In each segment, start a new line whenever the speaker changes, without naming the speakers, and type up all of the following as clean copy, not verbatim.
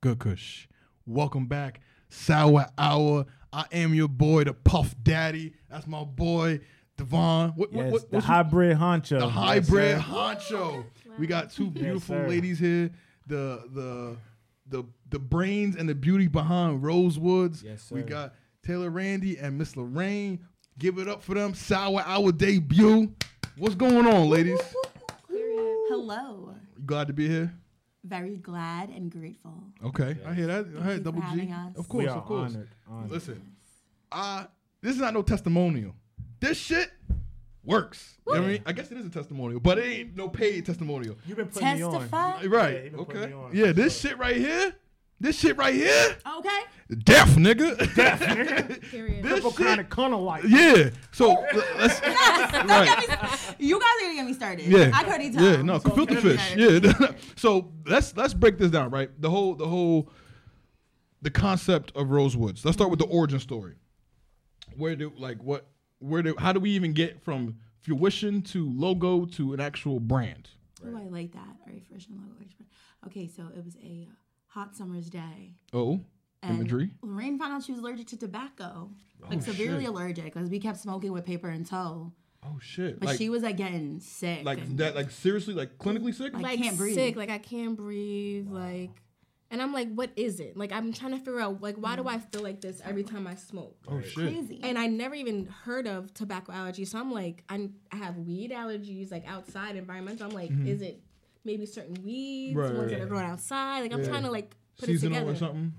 Good Kush. Welcome back, Sour Hour. I am your boy, the Puff Daddy. That's my boy, Devon.
The hybrid honcho.
The hybrid honcho. We got two beautiful ladies here. The brains and the beauty behind Rosewoods.
Yes, sir.
We got Taylor Randy and Miss Lorraine. Give it up for them. Sour Hour debut. What's going on, ladies?
Hello.
You glad to be here?
Very glad and grateful.
Okay,
Yes.
I hear that. I heard
you for
Double G.
having us.
Of course,
We are
of course.
honored.
Listen, this is not no testimonial. This shit works. You know what I mean? I guess it is a testimonial, but it ain't no paid testimonial.
You've been putting me on.
Testify.
Right.
Yeah, he been putting
Okay.
me on,
Yeah,
for
this
sure.
shit right here. This shit right here.
Okay.
Death, nigga.
Period.
This
Purple
shit.
kind of like.
Yeah. So let's.
Don't
Right.
get me, you guys are gonna get me started.
Yeah.
I could already tell.
Yeah. No.
So
Filter
get me
fish.
started.
Yeah. So let's break this down. Right. The concept of Rosewoods. Let's start with the origin story. How do we even get from fruition to logo to an actual brand?
Oh, I like that. All right, first and logo. Okay, so it was a hot summer's day.
Oh,
And
imagery.
Lorraine found out she was allergic to tobacco, like
Oh,
severely
shit.
allergic, because we kept smoking with paper in tow.
Oh shit.
But she was like getting sick.
like
and-
that, like seriously, like clinically sick.
Like,
Like
can't breathe.
sick, like I can't breathe, and I'm like, what is it? Like I'm trying to figure out, like, why do I feel like this every time I smoke?
Oh shit.
crazy.
And I never even heard of tobacco allergies, so I'm like, I have weed allergies, like outside environmental. I'm like, is it maybe certain weeds,
Right,
ones
right.
that are growing outside? Like I'm
Yeah.
trying to like put
Seasonal
it together.
or something.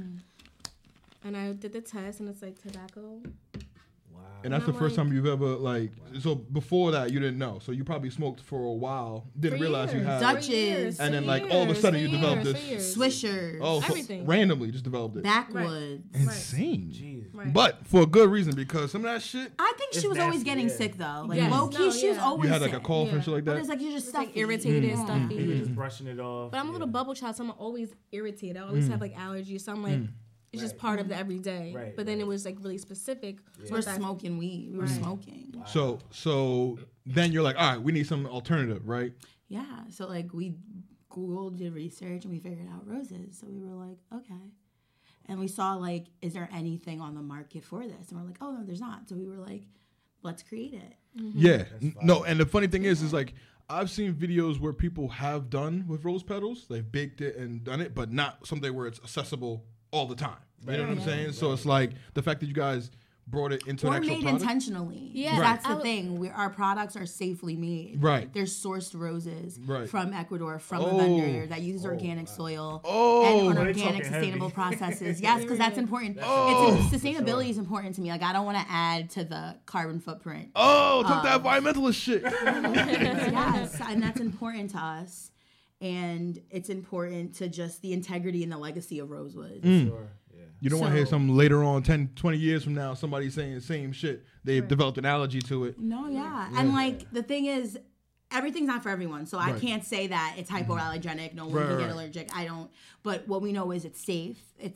And I did the test, and it's like tobacco.
Wow.
And that's
And
the
I'm
first
like-
time you've ever like. So before that, you didn't know. So you probably smoked for a while. Didn't
For
realize you
years.
had.
Dutch-
For years,
And
for
then, like, all of a
years,
sudden
for
you developed
years,
this-
for years.
Swishers.
Oh, so
Everything.
randomly just developed it.
Backwoods.
Insane.
Jeez.
Right.
But for a good reason, because some of that shit.
I think
It's
she was always
nasty,
getting
yeah.
sick though. Like
Yes.
low key,
No,
she was
yeah.
always
You had like a
sick.
cough and
Yeah.
shit like
But
that.
it's like you're just
It's like
stuffy.
irritated and
Yeah.
stuffy.
You're just brushing it off.
But I'm a little bubble child, so I'm always irritated. I always have like allergies, so I'm like, it's just part of the everyday.
Right,
But then it was like really specific.
We're smoking weed. We were smoking.
So then you're like, all right, we need some alternative, right?
Yeah. So like we Googled, did research, and we figured out roses. So we were like, okay. And we saw like, is there anything on the market for this? And we're like, oh no, there's not. So we were like, let's create it.
Yeah. No, and the funny thing is like I've seen videos where people have done with rose petals. They've baked it and done it, but not something where it's accessible all the time. You know what I'm saying? So it's like the fact that you guys brought it into an
Or
actual
made
product.
intentionally.
Yeah.
That's
Right.
the thing. Our products are safely made.
Right.
They're sourced roses
Right.
from Ecuador, from
Oh.
a vendor that uses organic soil
Oh.
and
They
organic,
talking
sustainable
heavy.
processes. Yes, because that's important.
Oh.
Sustainability is important to me. Like I don't want to add to the carbon footprint.
Oh, took that environmentalist shit.
Yes, and that's important to us. And it's important to just the integrity and the legacy of Rosewood.
Sure. Yeah.
You don't want to hear
So-
something later on, 10, 20 years from now, somebody saying the same shit. They've developed an allergy to it.
No, yeah. And like the thing is, everything's not for everyone. So I
Right.
can't say that it's hypoallergenic. No one
Right,
can get
right.
allergic. I don't. But what we know is it's safe. It's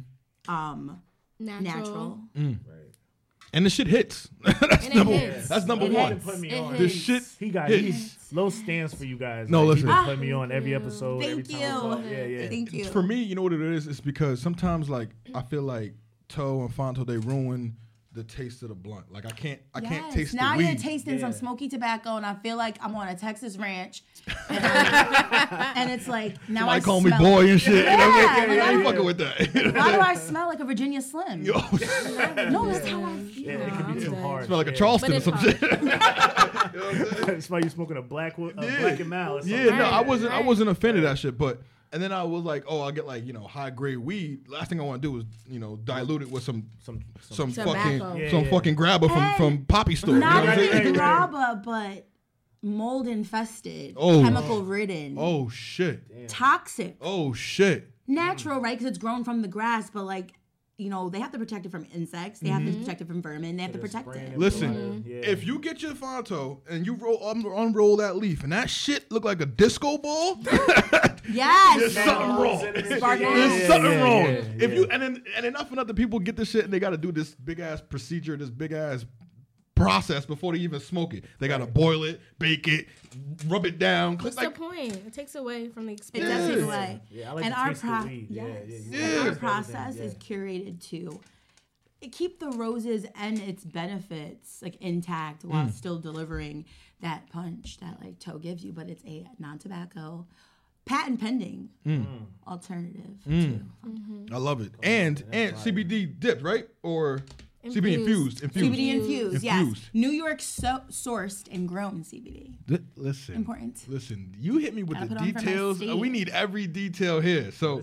natural.
Right.
And the shit hits. That's
And it
number
hits.
That's number
It
one.
hits.
Put me
It
on.
This
hits.
shit
He got
hits.
he's low stands for you guys.
No,
Like,
listen.
He been putting me on every episode. every
Thank
time we talk.
you.
Yeah, yeah.
Thank you.
For me, you know what it is? It's because sometimes like I feel like Toe and Fonto, they ruin the taste of the blunt. Like I can't
Yes.
taste
Now
the weed.
you're tasting some
Yeah.
smoky tobacco, and I feel like I'm on a Texas ranch, and, and it's like now
Somebody
I
call me
smell-
boy and shit. You know what I
Yeah,
mean? I ain't
like,
fucking with that.
Why do I smell like a Virginia Slim?
Yo,
No, that's how I feel.
Yeah, it could
I'm
be too
dead.
hard.
smell like a
yeah.
Charleston
But
or
it's
some
hard.
shit.
It smell you smoking a black and Mal.
Yeah, no, I wasn't
Right.
offended at that shit, but and then I was like, oh, I'll get like, high grade weed. Last thing I want to do is, dilute it with some
Tobacco.
fucking
Yeah,
fucking grabber
And
from Poppy store. You know
Not
what I'm
only
saying?
grabba, but mold infested,
Oh.
chemical ridden,
Oh shit.
toxic,
Oh shit.
natural, right? Because it's grown from the grass, but like, they have to protect it from insects. They have to protect it from vermin. They have to protect it.
Listen, if you get your Fonto and you unroll that leaf and that shit look like a disco ball,
Yes.
there's something wrong.
Sparkle.
There's something wrong.
yeah.
If you and enough other people get this shit and they got to do this big ass procedure, this big ass process before they even smoke it. They gotta boil it, bake it, rub it down.
What's the point? It takes away from the
It
experience.
does take away.
Yeah, I like
And
the
our
taste of weed.
And our process is curated to keep the roses and its benefits like intact while still delivering that punch that like Toe gives you, but it's a non-tobacco, patent pending alternative to.
I love it. And CBD dipped, right? Or CBD infused.
CBD infused, yes.
Infused.
New York sourced and grown CBD.
Listen.
Important.
Listen, you hit me with
Gotta
the
put on for my
details.
state.
We need every detail here. So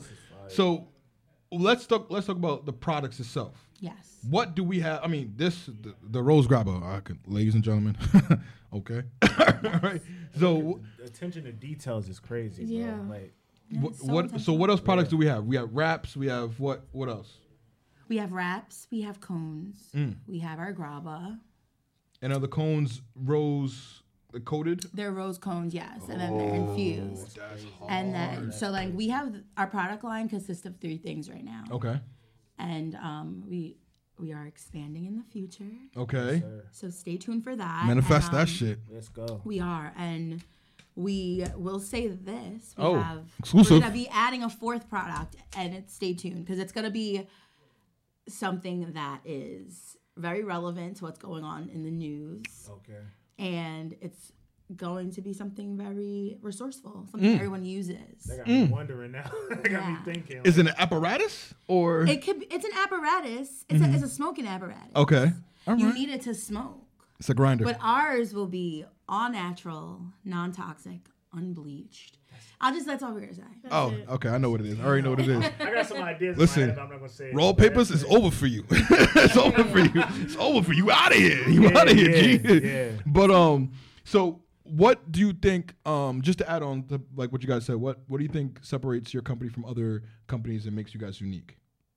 let's talk about the products itself.
Yes.
What do we have? I mean, the Rose Grabber, ladies and gentlemen. Okay. All right. So
The attention to details is crazy, bro.
Yeah.
Like,
what else products do we have? We have wraps. We have what else?
We have wraps. We have cones. We have our grabba.
And are the cones rose coated?
They're rose cones, yes, and then they're infused.
That's
And then, so like we have our product line consists of 3 things right now.
Okay.
And we are expanding in the future.
Okay.
So stay tuned for that.
Manifest
And,
that shit.
let's go.
We are, and we will say this. We
Oh,
have
exclusive.
We're gonna be adding a 4th product, and stay tuned because it's gonna be something that is very relevant to what's going on in the news,
Okay.
and it's going to be something very resourceful, something everyone uses.
They got me wondering now. They got me thinking.
Is it an apparatus or?
It could. It's an apparatus. It's a smoking apparatus.
Okay. All
You
right.
need it to smoke.
It's a grinder.
But ours will be all natural, non-toxic, unbleached. That's all we're gonna say.
Oh, okay. I know what it is. I already know what it is.
I got some ideas.
Listen,
in my head, but I'm not gonna say it.
Roll papers is over for you. It's over for you. It's over for you. Out of here. You out of here, G.
yeah.
But so what do you think? Just to add on to like what you guys said, what do you think separates your company from other companies and makes you guys unique?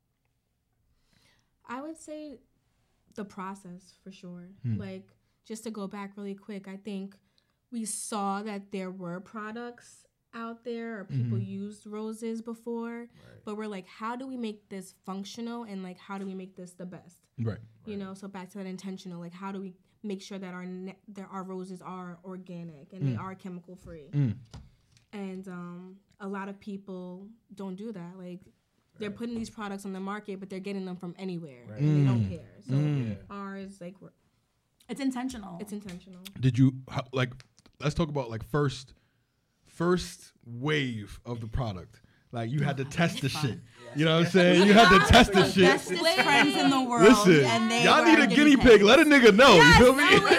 I would say the process for sure. Like, just to go back really quick, I think we saw that there were products out there or people used roses before, but we're like, how do we make this functional and like how do we make this the best?
Right.
You know, so back to that intentional, like how do we make sure that our roses are organic and they are chemical free? And a lot of people don't do that. Like, they're putting these products on the market, but they're getting them from anywhere and they don't care. So ours, like,
It's intentional.
it's intentional.
Did you like? Let's talk about like first wave of the product. Like you had to test the shit. You know what I'm saying? You had to test the shit.
bestest friends in the world.
Listen,
and they
y'all
were
need
our
a guinea pig. Let a nigga know. You feel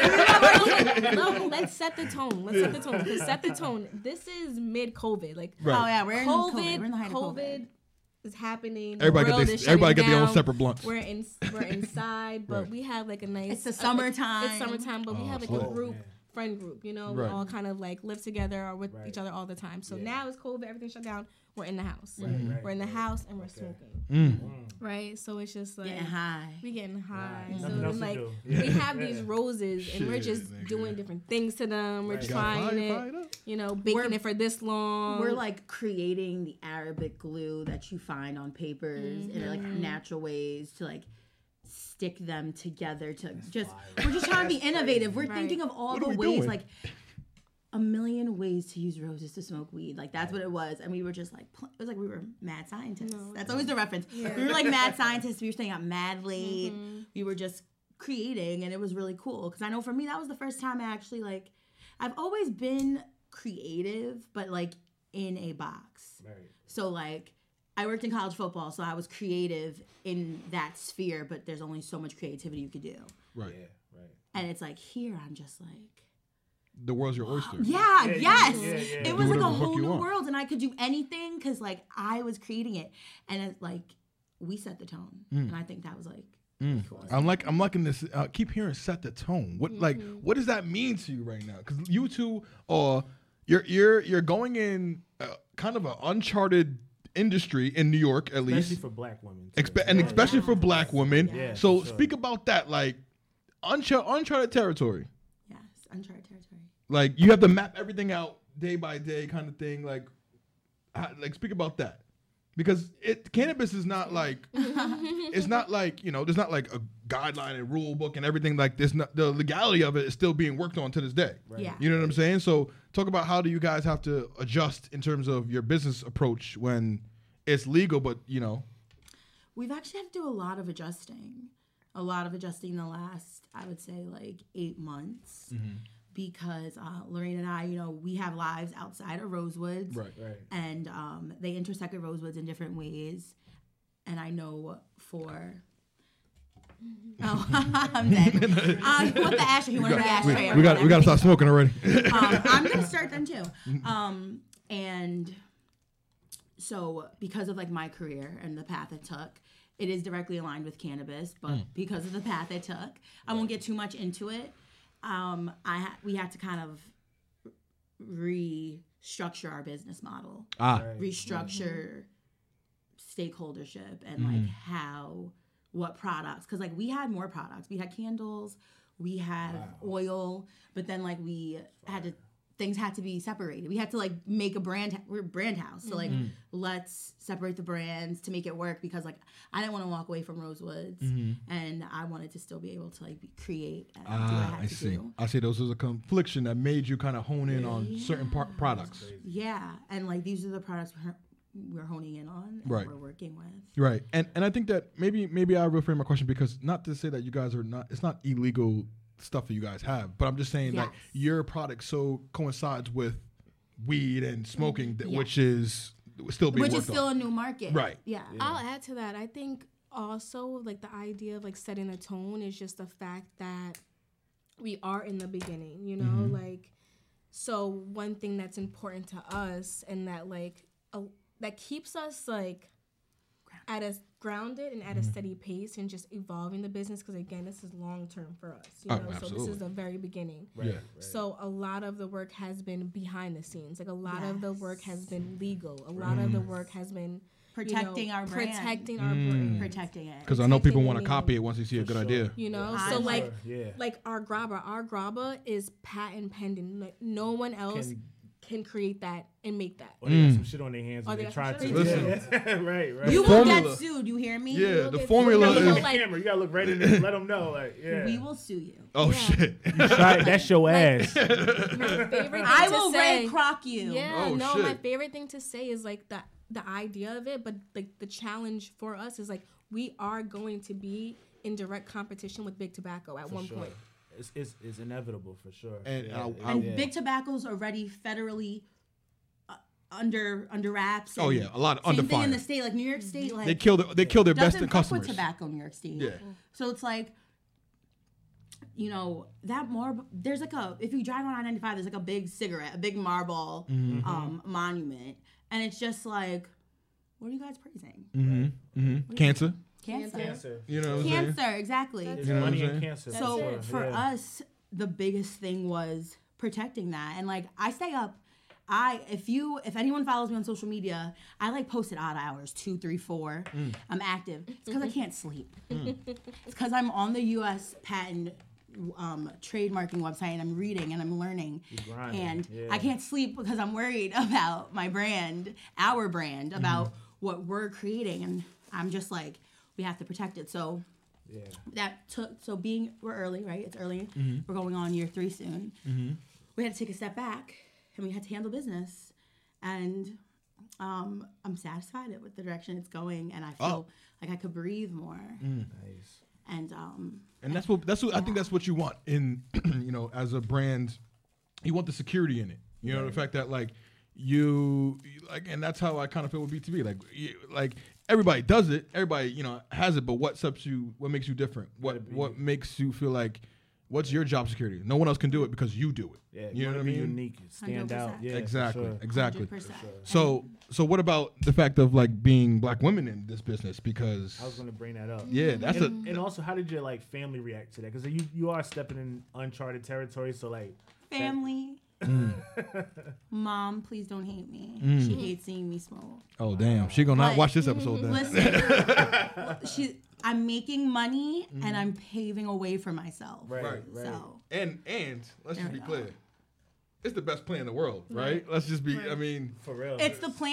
me?
No, let's set the tone. Let's set the tone. Because set the tone. This is mid-COVID. Like,
Right.
Oh yeah, we're in COVID. We're in the height of
COVID
COVID.
is happening.
Everybody
The world
get
is
everybody
shutting
get their own
down.
separate blunts.
We're inside, but
Right.
we have like a nice.
It's the summertime.
It's summertime, but we have like
so-
a group, friend group. You know,
Right.
we all kind of like live together or with each other all the time. So now it's COVID, everything shut down. We're in the house. We're in the house and we're smoking. Right. So it's just like
Getting high.
we getting high. So
Nothing else
then,
to
like
do.
we have these roses and we're
Shit,
just
nigga.
doing different things to them. We're
Gotta
trying
fire
it.
up.
You know, baking
We're-
it for this long.
We're like creating the Arabic glue that you find on papers in like natural ways to like stick them together to we're just trying to be innovative. We're
Right.
thinking of all
What
the
are we
ways,
doing?
like a million ways to use roses to smoke weed. Like that's what it was. And we were just like, it was like we were mad scientists. That's always the reference. We were like mad scientists. We were staying up mad late. We were just creating and it was really cool. Cause I know for me, that was the first time I actually like, I've always been creative, but like in a box.
Right.
So like I worked in college football, so I was creative in that sphere, but there's only so much creativity you could do.
Right.
Yeah, right.
And it's like here I'm just like,
The world's your oyster.
yeah,
Yeah,
yes.
yeah.
It was like
whatever
a
the fuck
whole
you
new
want.
world and I could do anything because like I was creating it. And it's like we set the tone. And I think that was like cool.
I'm liking this. Keep hearing set the tone. What like what does that mean to you right now? Because you two are you're going in kind of an uncharted industry in New York at least,
Especially for black women. too.
and especially for black women.
Yeah,
so
for sure.
speak about that, like uncharted territory.
Yes, uncharted territory.
Like you have to map everything out day by day, kind of thing. Like speak about that. Because cannabis is not like it's not like, you know, there's not like a guideline and rule book and everything like this. The legality of it is still being worked on to this day.
Right.
Yeah.
You know what I'm saying? So talk about how do you guys have to adjust in terms of your business approach when it's legal, but
We've actually had to do a lot of adjusting. A lot of adjusting in the last, I would say, like 8 months. Because Lorraine and I, we have lives outside of Rosewoods.
Right.
And they intersect with Rosewoods in different ways. And I know for... Oh, I'm dead. You want the ashtray? He wanted the ashtray.
We got to start smoking already.
I'm going to start then too. And so because of like my career and the path it took, it is directly aligned with cannabis. But because of the path it took, I won't get too much into it. We had to kind of restructure our business model, restructure stakeholdership, and like what products, because like we had more products. We had candles, we had oil, but then like things had to be separated. We had to like make we're a brand house, so like let's separate the brands to make it work, because like I didn't want to walk away from Rosewoods, and I wanted to still be able to like create and do what I had to do.
I see those as a confliction that made you kind of hone in on certain products.
Yeah, and like these are the products we're honing in on and we're working with.
Right. And I think that maybe I reframe my question, because not to say that you guys it's not illegal stuff that you guys have, but I'm just saying that your product so coincides with weed and smoking, which is still being worked on.
Which is still a new market.
Right.
Yeah.
I'll add to that. I think also like the idea of like setting a tone is just the fact that we are in the beginning, like, so one thing that's important to us and that like that keeps us like at a grounded and at a steady pace and just evolving the business, because again, this is long term for us, so this is the very beginning.
Right.
So a lot of the work has been behind the scenes, like a lot of the work has been legal, a lot of the work has been
protecting our brand.
Protecting our brand.
Protecting it.
Because I know people want to copy it once they see a good idea.
So like our grabba is patent pending. Like no one else can create that and make that.
Or they got some shit on their hands when they try to.
Listen.
Right.
You will get sued. You hear me?
Yeah, the formula is.
You gotta look right in there and let them know. Like,
we will sue you.
Oh shit!
That's your ass.
My favorite thing
I will
to say,
red crock you.
Yeah,
shit.
my favorite thing to say is like the idea of it, but like the challenge for us is like we are going to be in direct competition with Big Tobacco at one point.
It's inevitable for sure.
And Big Tobacco's already federally under wraps.
Oh yeah, a lot of under
same thing
fire.
in the state, like New York State, like
They kill their best
doesn't fuck
customers.
with tobacco in New York State.
Yeah.
So it's like, that there's like if you drive on I-95, there's like a big cigarette, a big Marlboro monument, and it's just like, what are you guys praising?
Cancer.
Cancer.
You know what I'm saying?
Cancer, exactly.
You know money and cancer.
So for us, the biggest thing was protecting that. And like I stay up. If anyone follows me on social media, I like post at odd hours, 2, 3, 4. I'm active. It's because I can't sleep. It's because I'm on the U.S. patent trademarking website and I'm reading and I'm learning. And I can't sleep because I'm worried about my brand, our brand, about what we're creating. And I'm just like, we have to protect it. So we're early, right? It's early. We're going on year 3 soon. We had to take a step back and we had to handle business. And I'm satisfied with the direction it's going, and I feel like I could breathe more.
Nice.
And
that's what I think that's what you want in as a brand. You want the security in it. The fact that like you like, and that's how I kind of feel with BTB. Like everybody does it, everybody has it, but what makes you different? What makes you feel like? What's your job security? No one else can do it because you do it.
Yeah,
you know what I mean?
Unique, stand
100%.
out. Yeah,
exactly.
100%.
So what about the fact of like being black women in this business? Because
I was going to bring that up.
Yeah,
and also, how did your like family react to that? Because you are stepping in uncharted territory. So like
family. Mom, please don't hate me. She hates seeing me smoke.
Oh damn, she gonna not watch this episode then.
Listen, I'm making money and I'm paving a way for myself.
Right.
So
and let's just be clear, it's the best plant in the world, right? Let's just be. I mean,
for real,
it's the plant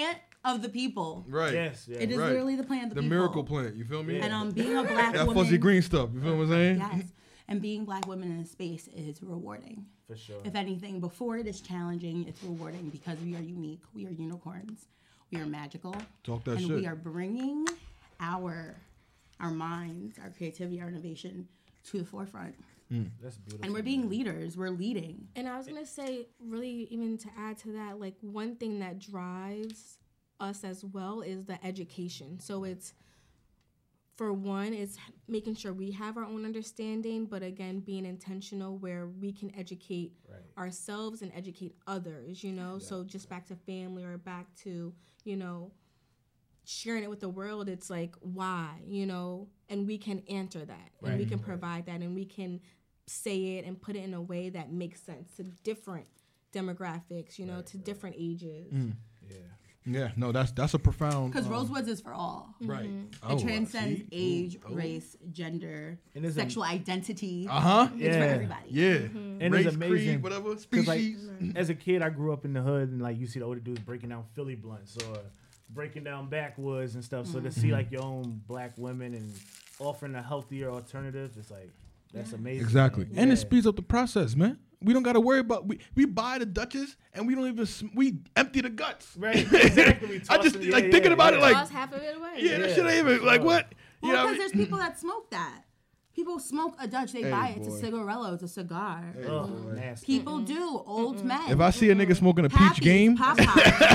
of the people.
Right.
Yes, yeah.
It is
Right.
literally the plant of the people.
miracle plant. You feel me?
Yeah.
And being a black
That
woman.
fuzzy green stuff. You feel what I'm saying?
Yes. And being black women in a space is rewarding.
For sure.
If anything, before it is challenging, it's rewarding because we are unique. We are unicorns. We are magical.
Talk that
and
shit.
we are bringing our minds, our creativity, our innovation to the forefront.
That's beautiful.
And we're being leaders. We're leading.
And I was gonna say, really, even to add to that, like one thing that drives us as well is the education. So it's, for one, it's making sure we have our own understanding, but again, being intentional where we can educate ourselves and educate others, you know? So just back to family or back to, you know, sharing it with the world, it's like, why, you know? And we can answer that, and we can provide that, and we can say it and put it in a way that makes sense to different demographics, you know, to different ages.
Yeah.
Yeah. No, that's a profound.
Because Rosewoods is for all.
Right.
It transcends age, race, gender,
And it's
sexual identity.
Uh huh.
It's for
Yeah.
everybody.
Yeah.
And
Race,
it's amazing.
creed, whatever
'Cause, like,
species.
as a kid, I grew up in the hood, and like you see the older dudes breaking down Philly blunts or breaking down backwoods and stuff. So to see like your own black women and offering a healthier alternative, it's like that's amazing.
Exactly.
man.
And it
Yeah.
speeds up the process, man. We don't got to worry about we buy the Dutchess and we don't even we empty the guts.
Right. Exactly.
I just like thinking about it like
Lost half of it away.
yeah, that shit ain't even like what?
Well,
You know
because
what I mean?
there's people that smoke that. People smoke a Dutch. They
Hey,
buy it. It's
boy.
a cigarello. It's a cigar.
Oh, nasty.
People do. Old men.
If I see a nigga smoking a peach
Pappies,
game,
Popeyes.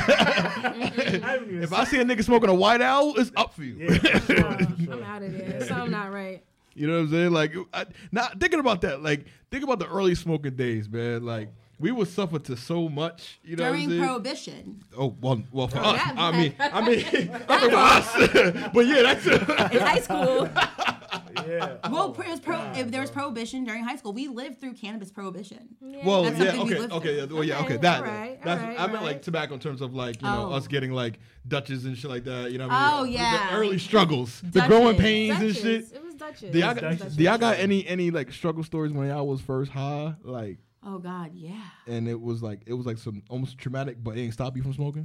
I haven't even
if I see a nigga smoking a white owl, it's up for you.
Yeah, for sure, for sure.
I'm out of there. Something not right.
You know what I'm saying? Like, not thinking about that. Like, think about the early smoking days, man. Like, we would suffer to so much. You know what I'm
During
saying?
Prohibition.
Oh well, for us.
Yeah,
I mean, for us. But yeah, that's
In high school.
Yeah.
Well, if there was prohibition during high school, we lived through cannabis prohibition.
well,
That's
yeah,
something we
okay,
lived
okay,
through.
well, yeah, okay.
Okay,
That
alright,
that's
alright,
I meant like
alright.
tobacco in terms of like us getting like Dutches and shit like that. You know what I mean?
Oh, yeah.
The early struggles, the
Dutches.
growing pains
Duchess.
and shit.
It was Duchess.
Do y'all
It's
got,
Dutchess
do y'all
for
got
sure.
any like struggle stories when y'all was first high, like,
Oh God, yeah.
and it was like some almost traumatic, but it ain't stop you from smoking?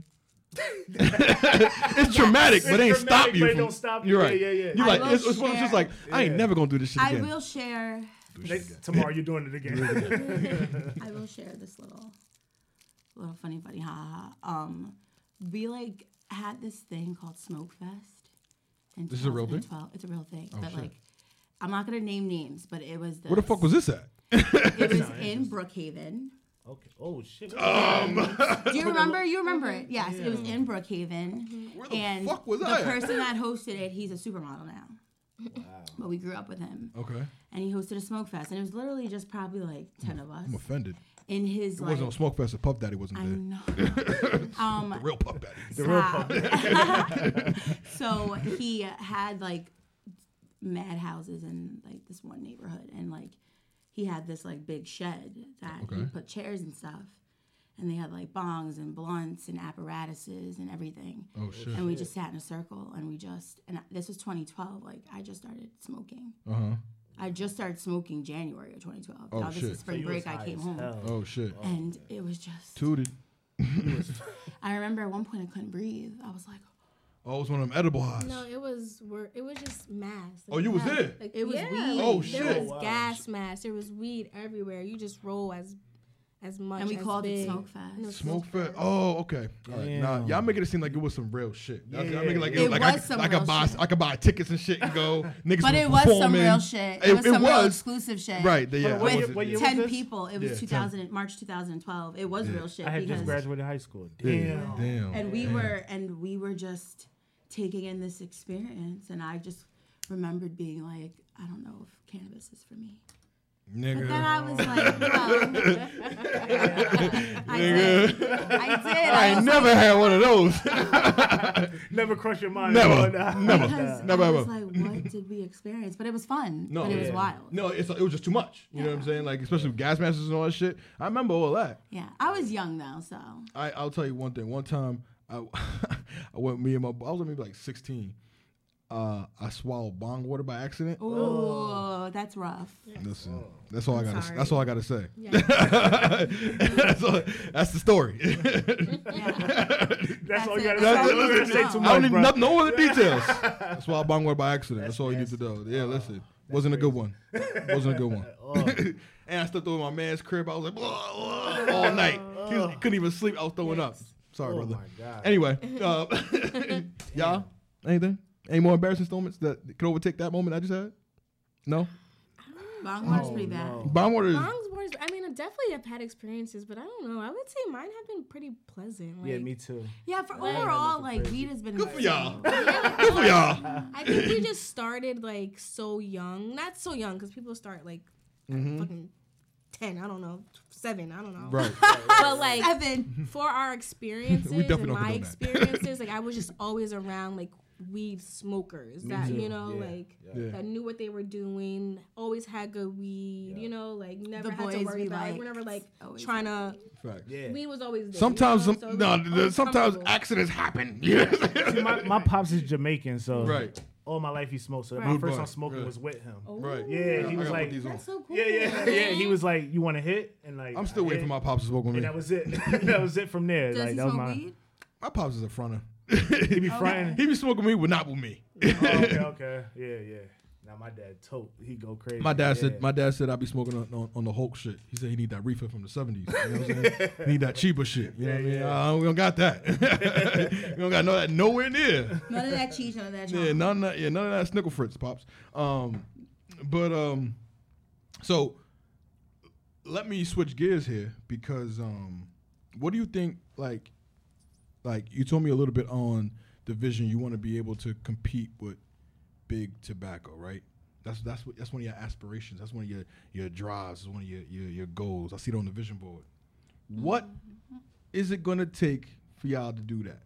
It's traumatic, but it ain't
It's
stop
traumatic,
you
but it
from.
don't stop you.
You're right.
Yeah, yeah, yeah.
You're
I
like
will
it's one of those just like I ain't
Yeah.
never gonna do this shit
I
again.
will share.
Tomorrow you're doing it again.
I will share this little funny ha ha. We like had this thing called Smoke Fest. In
This is a real thing?
2012. It's a real thing.
Oh,
but
shit.
like, I'm not gonna name names, but it was.
Where the fuck was this at?
It was in Brookhaven.
Okay. Oh shit.
Do you remember? You remember it? Yes, it was in Brookhaven.
Where the
And
fuck was
the
I at?
person that hosted it, he's a supermodel now. But we grew up with him.
Okay,
And he hosted a smoke fest. And it was literally just probably like 10 of us.
I'm offended.
In his
It
like.
wasn't a smoke fest. Puff Daddy wasn't
I
there.
know.
The real Puff Daddy.
The real
Stop. So he had like mad houses in like this one neighborhood. And like he had this like big shed that he
Okay.
put chairs and stuff. And they had like bongs and blunts and apparatuses and everything.
Oh shit.
And we just sat in a circle and this was 2012. Like I just started smoking.
Uh huh.
I just started smoking January of 2012.
Oh,
Now this
shit.
is spring break. I came home.
Oh shit.
And it was just,
Tooted.
I remember at one point I couldn't breathe. I was like,
Oh, it was one of them edible highs.
No, it was just mass.
Oh, you was there?
Like,
It was
yeah,
weed.
Oh,
There
shit.
was
Wow.
gas mask. There was weed everywhere. You just roll as much.
and we
as
called
big.
it Smoke Fest.
And it was
Smoke Fest. Oh, okay. All right. Nah,
Damn.
y'all making it seem like it was some real shit. Y'all
Yeah.
making like
It
like
was some
I
real
could buy
shit.
I could buy tickets and shit and go. Niggas
But
was
it was some
performing.
real shit. It was some real
was.
exclusive shit.
Right. Yeah.
Hold on,
I
With
wasn't-
what year was
10
this?
people. It was
Yeah,
2000, March 2012. It was real shit
I had
because
just graduated high school.
Yeah,
Damn.
damn.
and we were just taking in this experience, and I just remembered being like, I don't know if cannabis is for me. But then
Nigga.
I was like, well, I did.
I ain't
was
never
like,
had one of those.
Never crush your mind.
Never.
Nah.
Never.
because
Never
I
ever.
was like, what did we experience? But it was fun.
No,
but it was
yeah.
wild.
No, it was just too much. You know what I'm saying? Like, especially with gas masks and all that shit. I remember all that.
Yeah, I was young though, so
I'll tell you one thing. One time, I went, I was maybe like 16. I swallowed bong water by accident.
ooh, that's rough.
Listen, that's all I gotta.
sorry.
That's all I gotta say.
Yeah.
That's the story.
Yeah.
That's all you
it.
gotta
That's all
say.
you
Listen,
gotta
say
know.
too
I don't
much,
need
bro.
no other details. That's why I bong water by accident. That's all you need to know. Yeah, listen. Wasn't a good one. Wasn't a good one. And I stepped over my man's crib. I was like, all night. He couldn't even sleep. I was throwing up. Sorry,
Oh
brother.
my God.
Anyway, y'all, anything? Any more embarrassing moments that could overtake that moment I just had? No?
Bong water's pretty bad.
no.
Bong water is...
Bongs wars. I mean, I definitely have had experiences, but I don't know. I would say mine have been pretty pleasant. Like,
Yeah, me too.
Yeah, for
Yeah,
overall,
nothing
like
crazy.
weed has been
Good for y'all.
Yeah.
Good for y'all.
I think we just started like so young. Not so young because people start like at fucking 10. I don't know, 7. I don't know.
Right.
But like
7.
for our experiences and
definitely don't
my
condone that.
experiences, like I was just always around like weed smokers that
too.
you know
Yeah.
like
Yeah.
that knew what they were doing, always had good weed, you know, like never
The
had to
boys
worry
we
about like
like
we're never like
always
trying to
Facts.
Yeah.
weed was always there,
Sometimes,
you know? So it was always
sometimes
comfortable.
accidents happen. Yeah.
See, my pops is Jamaican, so
Right.
all my life he smoked. So
Right.
my
Good
first
boy.
time smoking
Good.
was with him.
Oh.
Right.
Yeah, he
I
was
gotta
like,
put these on.
That's so cool.
yeah. He was like, "You want to hit?" And like,
I'm still
I
waiting for
hit,
my pops to smoke with me.
And that was it. That was it from there.
Does
like
he
that was
smoke
my.
weed?
My pops is a fronter.
He be frying.
He be smoking weed, but not with me.
Okay. Yeah. Now my dad tote. He go crazy.
My dad
Yeah.
said I'd be smoking on the Hulk shit. He said he need that reefer from the 70s. You know what I'm saying? He need that cheaper shit. You know what I mean? We don't got that. We don't got that nowhere near.
None of that cheese, none of that
Yeah,
chocolate.
none of that Snickle Fritz, pops. So let me switch gears here because what do you think? Like you told me a little bit on the vision. You want to be able to compete with big tobacco, right? That's one of your aspirations. That's one of your drives. That's one of your goals. I see it on the vision board. What is it gonna take for y'all to do that?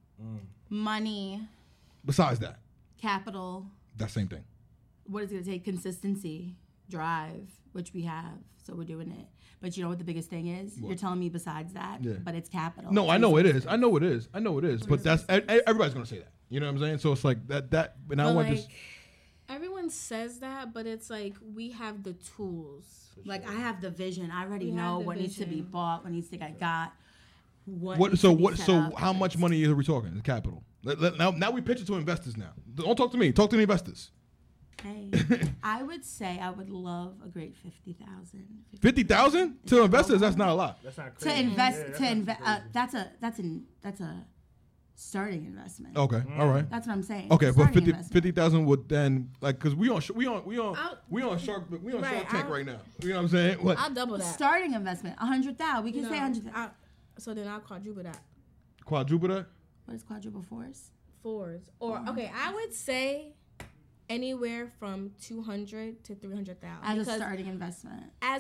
Money,
Besides that,
capital.
that same thing.
What is it going to take? Consistency, drive, which we have. So we're doing it. But you know what the biggest thing is?
What?
You're telling me besides that,
Yeah.
but it's capital.
No,
It's
I know it is.
resources.
I know it is. But that's everybody's gonna say that. You know what I'm saying? So it's like that. And I
But
want
like,
this.
everyone says that, but it's like we have the tools.
like I have the vision. I already
We have
know
the
what needs to be
vision.
bought, what needs to get got.
What?
needs
So
to be
what?
set
So
up.
how much money are we talking? The capital. Now we pitch it to investors. Now don't talk to me. Talk to the investors.
Hey, I would say I would love a great 50,000.
50,000 to investors. That's not a lot.
That's not
To
crazy.
invest,
Yeah,
to
that's
invest.
not crazy.
That's a starting investment.
Okay. All right.
That's what I'm saying.
Okay, but
Starting
50,000
investment.
would then like because we on
I'll-
Shark
Right,
Tank
I'll-
right now. You know what I'm saying? What?
I'll double that.
Starting investment, 100,000. We can
You
say
know,
100,000.
so then I'll quadruple that.
Quadruple that?
What is quadruple force?
4s. Or okay, I would say anywhere from 200 to 300,000
As a
because
starting investment.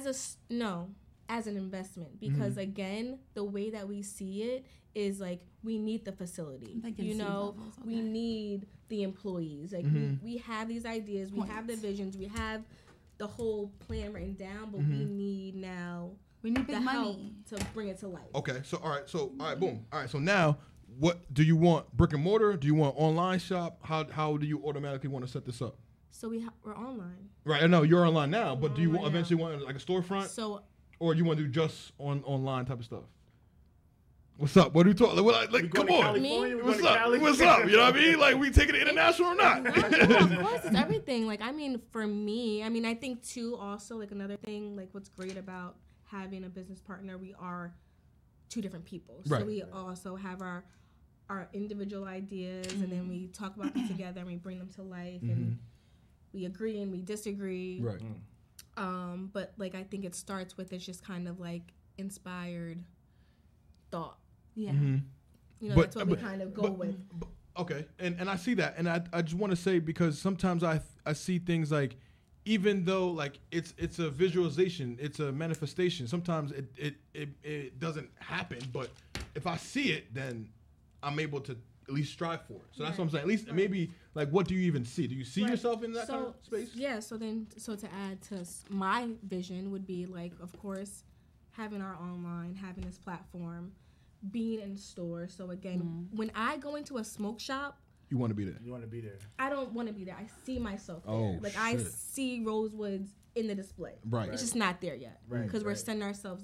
as an investment because again the way that we see it is like we need the facility,
I'm thinking
you
seed
know,
levels,
we
okay.
need the employees, like we have these ideas, we have the
Points.
visions, we have the whole plan written down, but we need now
We need
the
big
help
money.
to bring it to life.
Okay. So all right. Boom. All right. So now, what do you want? Brick and mortar? Do you want online shop? How do you automatically want to set this up?
So we're online,
Right. I know you're online now, but do you
Online now.
eventually want like a storefront,
so
or you want to do just online type of stuff? What's up? What are you talking? Like, come
going to
on.
California? We
What's
going to
up?
Cali?
What's up? You know what I mean? Like, we taking it international or not?
No, of course, it's everything. Like, I mean, for me, I think too, also, like, another thing, like, what's great about having a business partner, we are two different people. So
Right.
we also have our individual ideas, and then we talk about them together, and we bring them to life, and we agree and we disagree.
Right.
But, like, I think it starts with it's just kind of, like, inspired thought.
Yeah.
You know, that's what we kind of go with.
Okay, and I see that, and I just want to say because sometimes I see things like, even though like it's a visualization, it's a manifestation. Sometimes it doesn't happen, but if I see it, then I'm able to at least strive for it. So that's what I'm saying. At least maybe like, what do you even see? Do you see yourself in that kind of space?
Yeah. So to add to my vision would be like, of course, having our online, having this platform, being in store. So again, when I go into a smoke shop,
You want to be there.
You want to be there.
I don't want to be there. I see myself there.
Oh,
like I
shit.
see Rosewoods in the display.
Right.
It's just not there yet.
Right,
Because we're
right.
setting ourselves up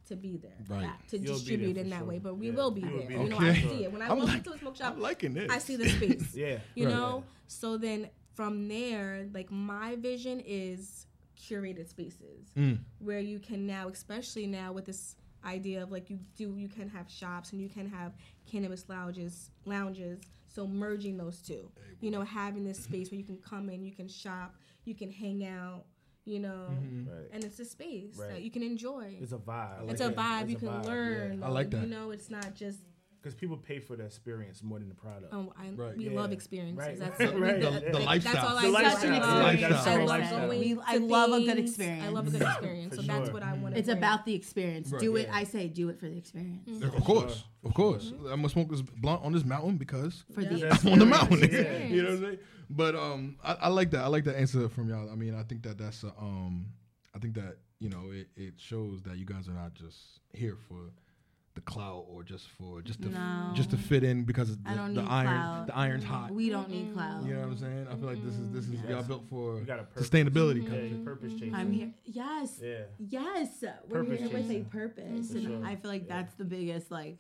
to be there,
Right.
to
You'll be
distribute
there
in
for
that
sure.
way. But we
Yeah,
will be
you will
there.
be
You know,
there.
I
Okay.
see it when I
I'm
walk
like-
into a smoke shop.
I'm liking this.
I see the space.
Yeah.
You
Right.
know, so then from there, like my vision is curated spaces where you can now, especially now with this idea of like you can have shops and you can have cannabis lounges. So merging those two, you know, having this space where you can come in, you can shop, you can hang out, you know,
Right.
and it's a space
Right.
that you can enjoy.
It's a vibe.
It's a vibe you can learn.
I like that.
You know, it's not just.
Because people pay for the experience more than the product.
Right.
We
Yeah.
love experiences.
Right.
That's
Right.
The lifestyle.
That's all
The
I
lifestyle.
Such an
love.
experience.
I
I love
lifestyle.
going.
I
to
love a good
things.
experience.
I love a good experience.
For
So that's
sure.
what I want to.
It's about the experience.
Right.
Do it.
Yeah.
I say do it for the experience.
Of course. Of course. I'm going to smoke this blunt on this mountain because
For the
Yeah.
I'm on the mountain.
Yeah.
You know what I'm saying? But I like that. I like that answer from y'all. I mean, I think that that's I think that, you know, it shows that you guys are not just here for the clout or just
No.
to fit in because
I don't
the
need
iron
clout.
the iron's hot.
We don't need cloud.
You know what I'm saying? I feel like this is y'all built for
You got a purpose.
sustainability.
Yeah,
Kind
your
of
purpose chasing.
I'm here. Yes.
Yeah.
Yes. We're
Purpose
here with a
chasing.
purpose.
For
And
sure.
I feel like
Yeah.
that's the biggest, like,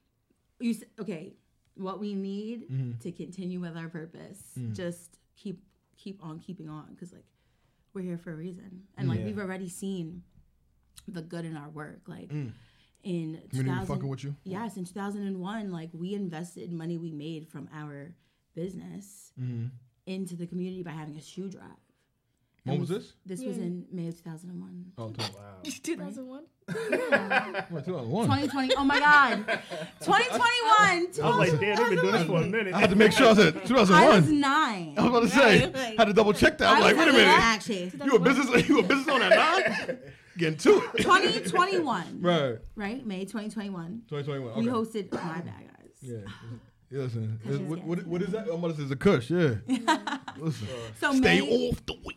okay, what we need to continue with our purpose, just keep on keeping on. Because, like, we're here for a reason. And, like,
Yeah.
we've already seen the good in our work. Like, in
Community
2000,
fucking with you?
Yes, in 2001, like, we invested money we made from our business into the community by having a shoe drive.
When was this?
This was in May of 2001.
Oh,
Wow.
2001.
2001.
2020. Oh my God. 2021.
I was like, damn, they've been doing this for a minute.
I had to make sure I said
I was
2001.
9.
I was about to say,
Right.
had to double check that. I'm
I
like,
was
wait a minute.
Actually,
You a business on that 9? Getting to it.
2021.
Right.
Right? May 2021.
2021.
We
Okay.
hosted. My bad, guys.
Yeah. Yeah, listen.
Kush is
What is that? I'm about to say it's a kush. Yeah. Listen.
So
Stay
May,
off the weed.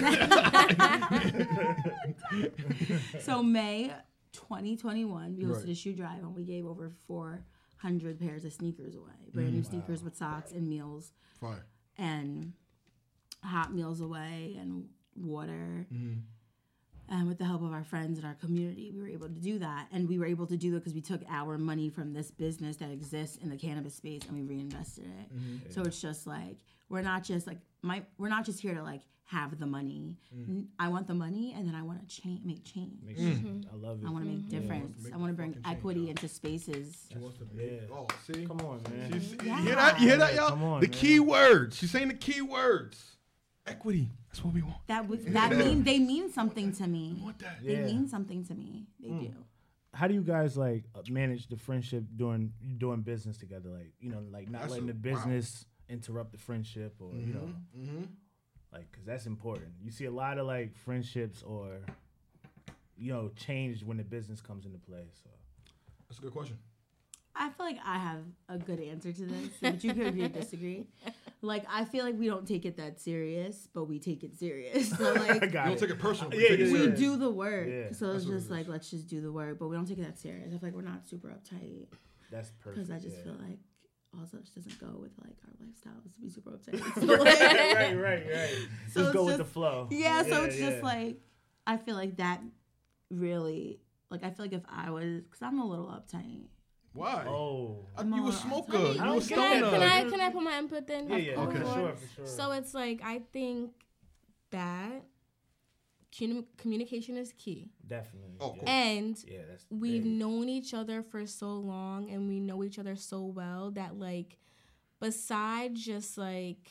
So May 2021, we hosted
Right.
a shoe drive and we gave over 400 pairs of sneakers away. Brand new sneakers with socks and meals
Fire.
and hot meals away and water. And with the help of our friends and our community, we were able to do that. And we were able to do it because we took our money from this business that exists in the cannabis space and we reinvested it. So it's just like we're not just here to like have the money. I want the money, and then I want to make change.
I love it.
I want to make difference.
make
I want to
the
bring
fucking change,
equity
yo.
into spaces.
She wants to be.
Yeah.
Oh, see?
Come on, man.
You
Yeah.
hear that? You hear that,
Yeah,
y'all?
come on,
The
man.
key words. She's saying the key words. Equity. That's what we want.
They mean something to me.
We want that.
They
Yeah.
mean something to me. They do.
How do you guys like manage the friendship doing business together? Like, you know, like not
That's
letting
a-
the business interrupt the friendship, or you know, like, because that's important. You see a lot of like friendships or you know change when the business comes into play. So
That's a good question.
I feel like I have a good answer to this, but you could agree or disagree. Like, I feel like we don't take it that serious, but we take it serious. So, like,
I got
You
it.
don't take it personal.
Yeah,
Take it
yeah,
we
serious.
do the work.
Yeah,
So
that's
it's
what it
just
is.
like, let's just do the work, but we don't take it that serious. I feel like we're not super uptight
That's perfect.
because I just
yeah.
feel like all such doesn't go with like our lifestyles to be super uptight. So, like,
right.
So
Just
it's
go with
just-
the flow.
yeah, so it's
yeah.
just like, I feel like that really, like, I feel like if I was, because I'm a little uptight.
Why?
Oh.
You a smoker.
I mean,
You
I
a
don't get
stoner.
that.
Can I put my input then?
Yeah, yeah.
Okay.
For sure, for sure.
So it's like I think that communication is key,
Definitely.
Oh,
yeah.
cool.
and
Yeah, that's
we've
big.
known each other for so long, and we know each other so well that like, besides just like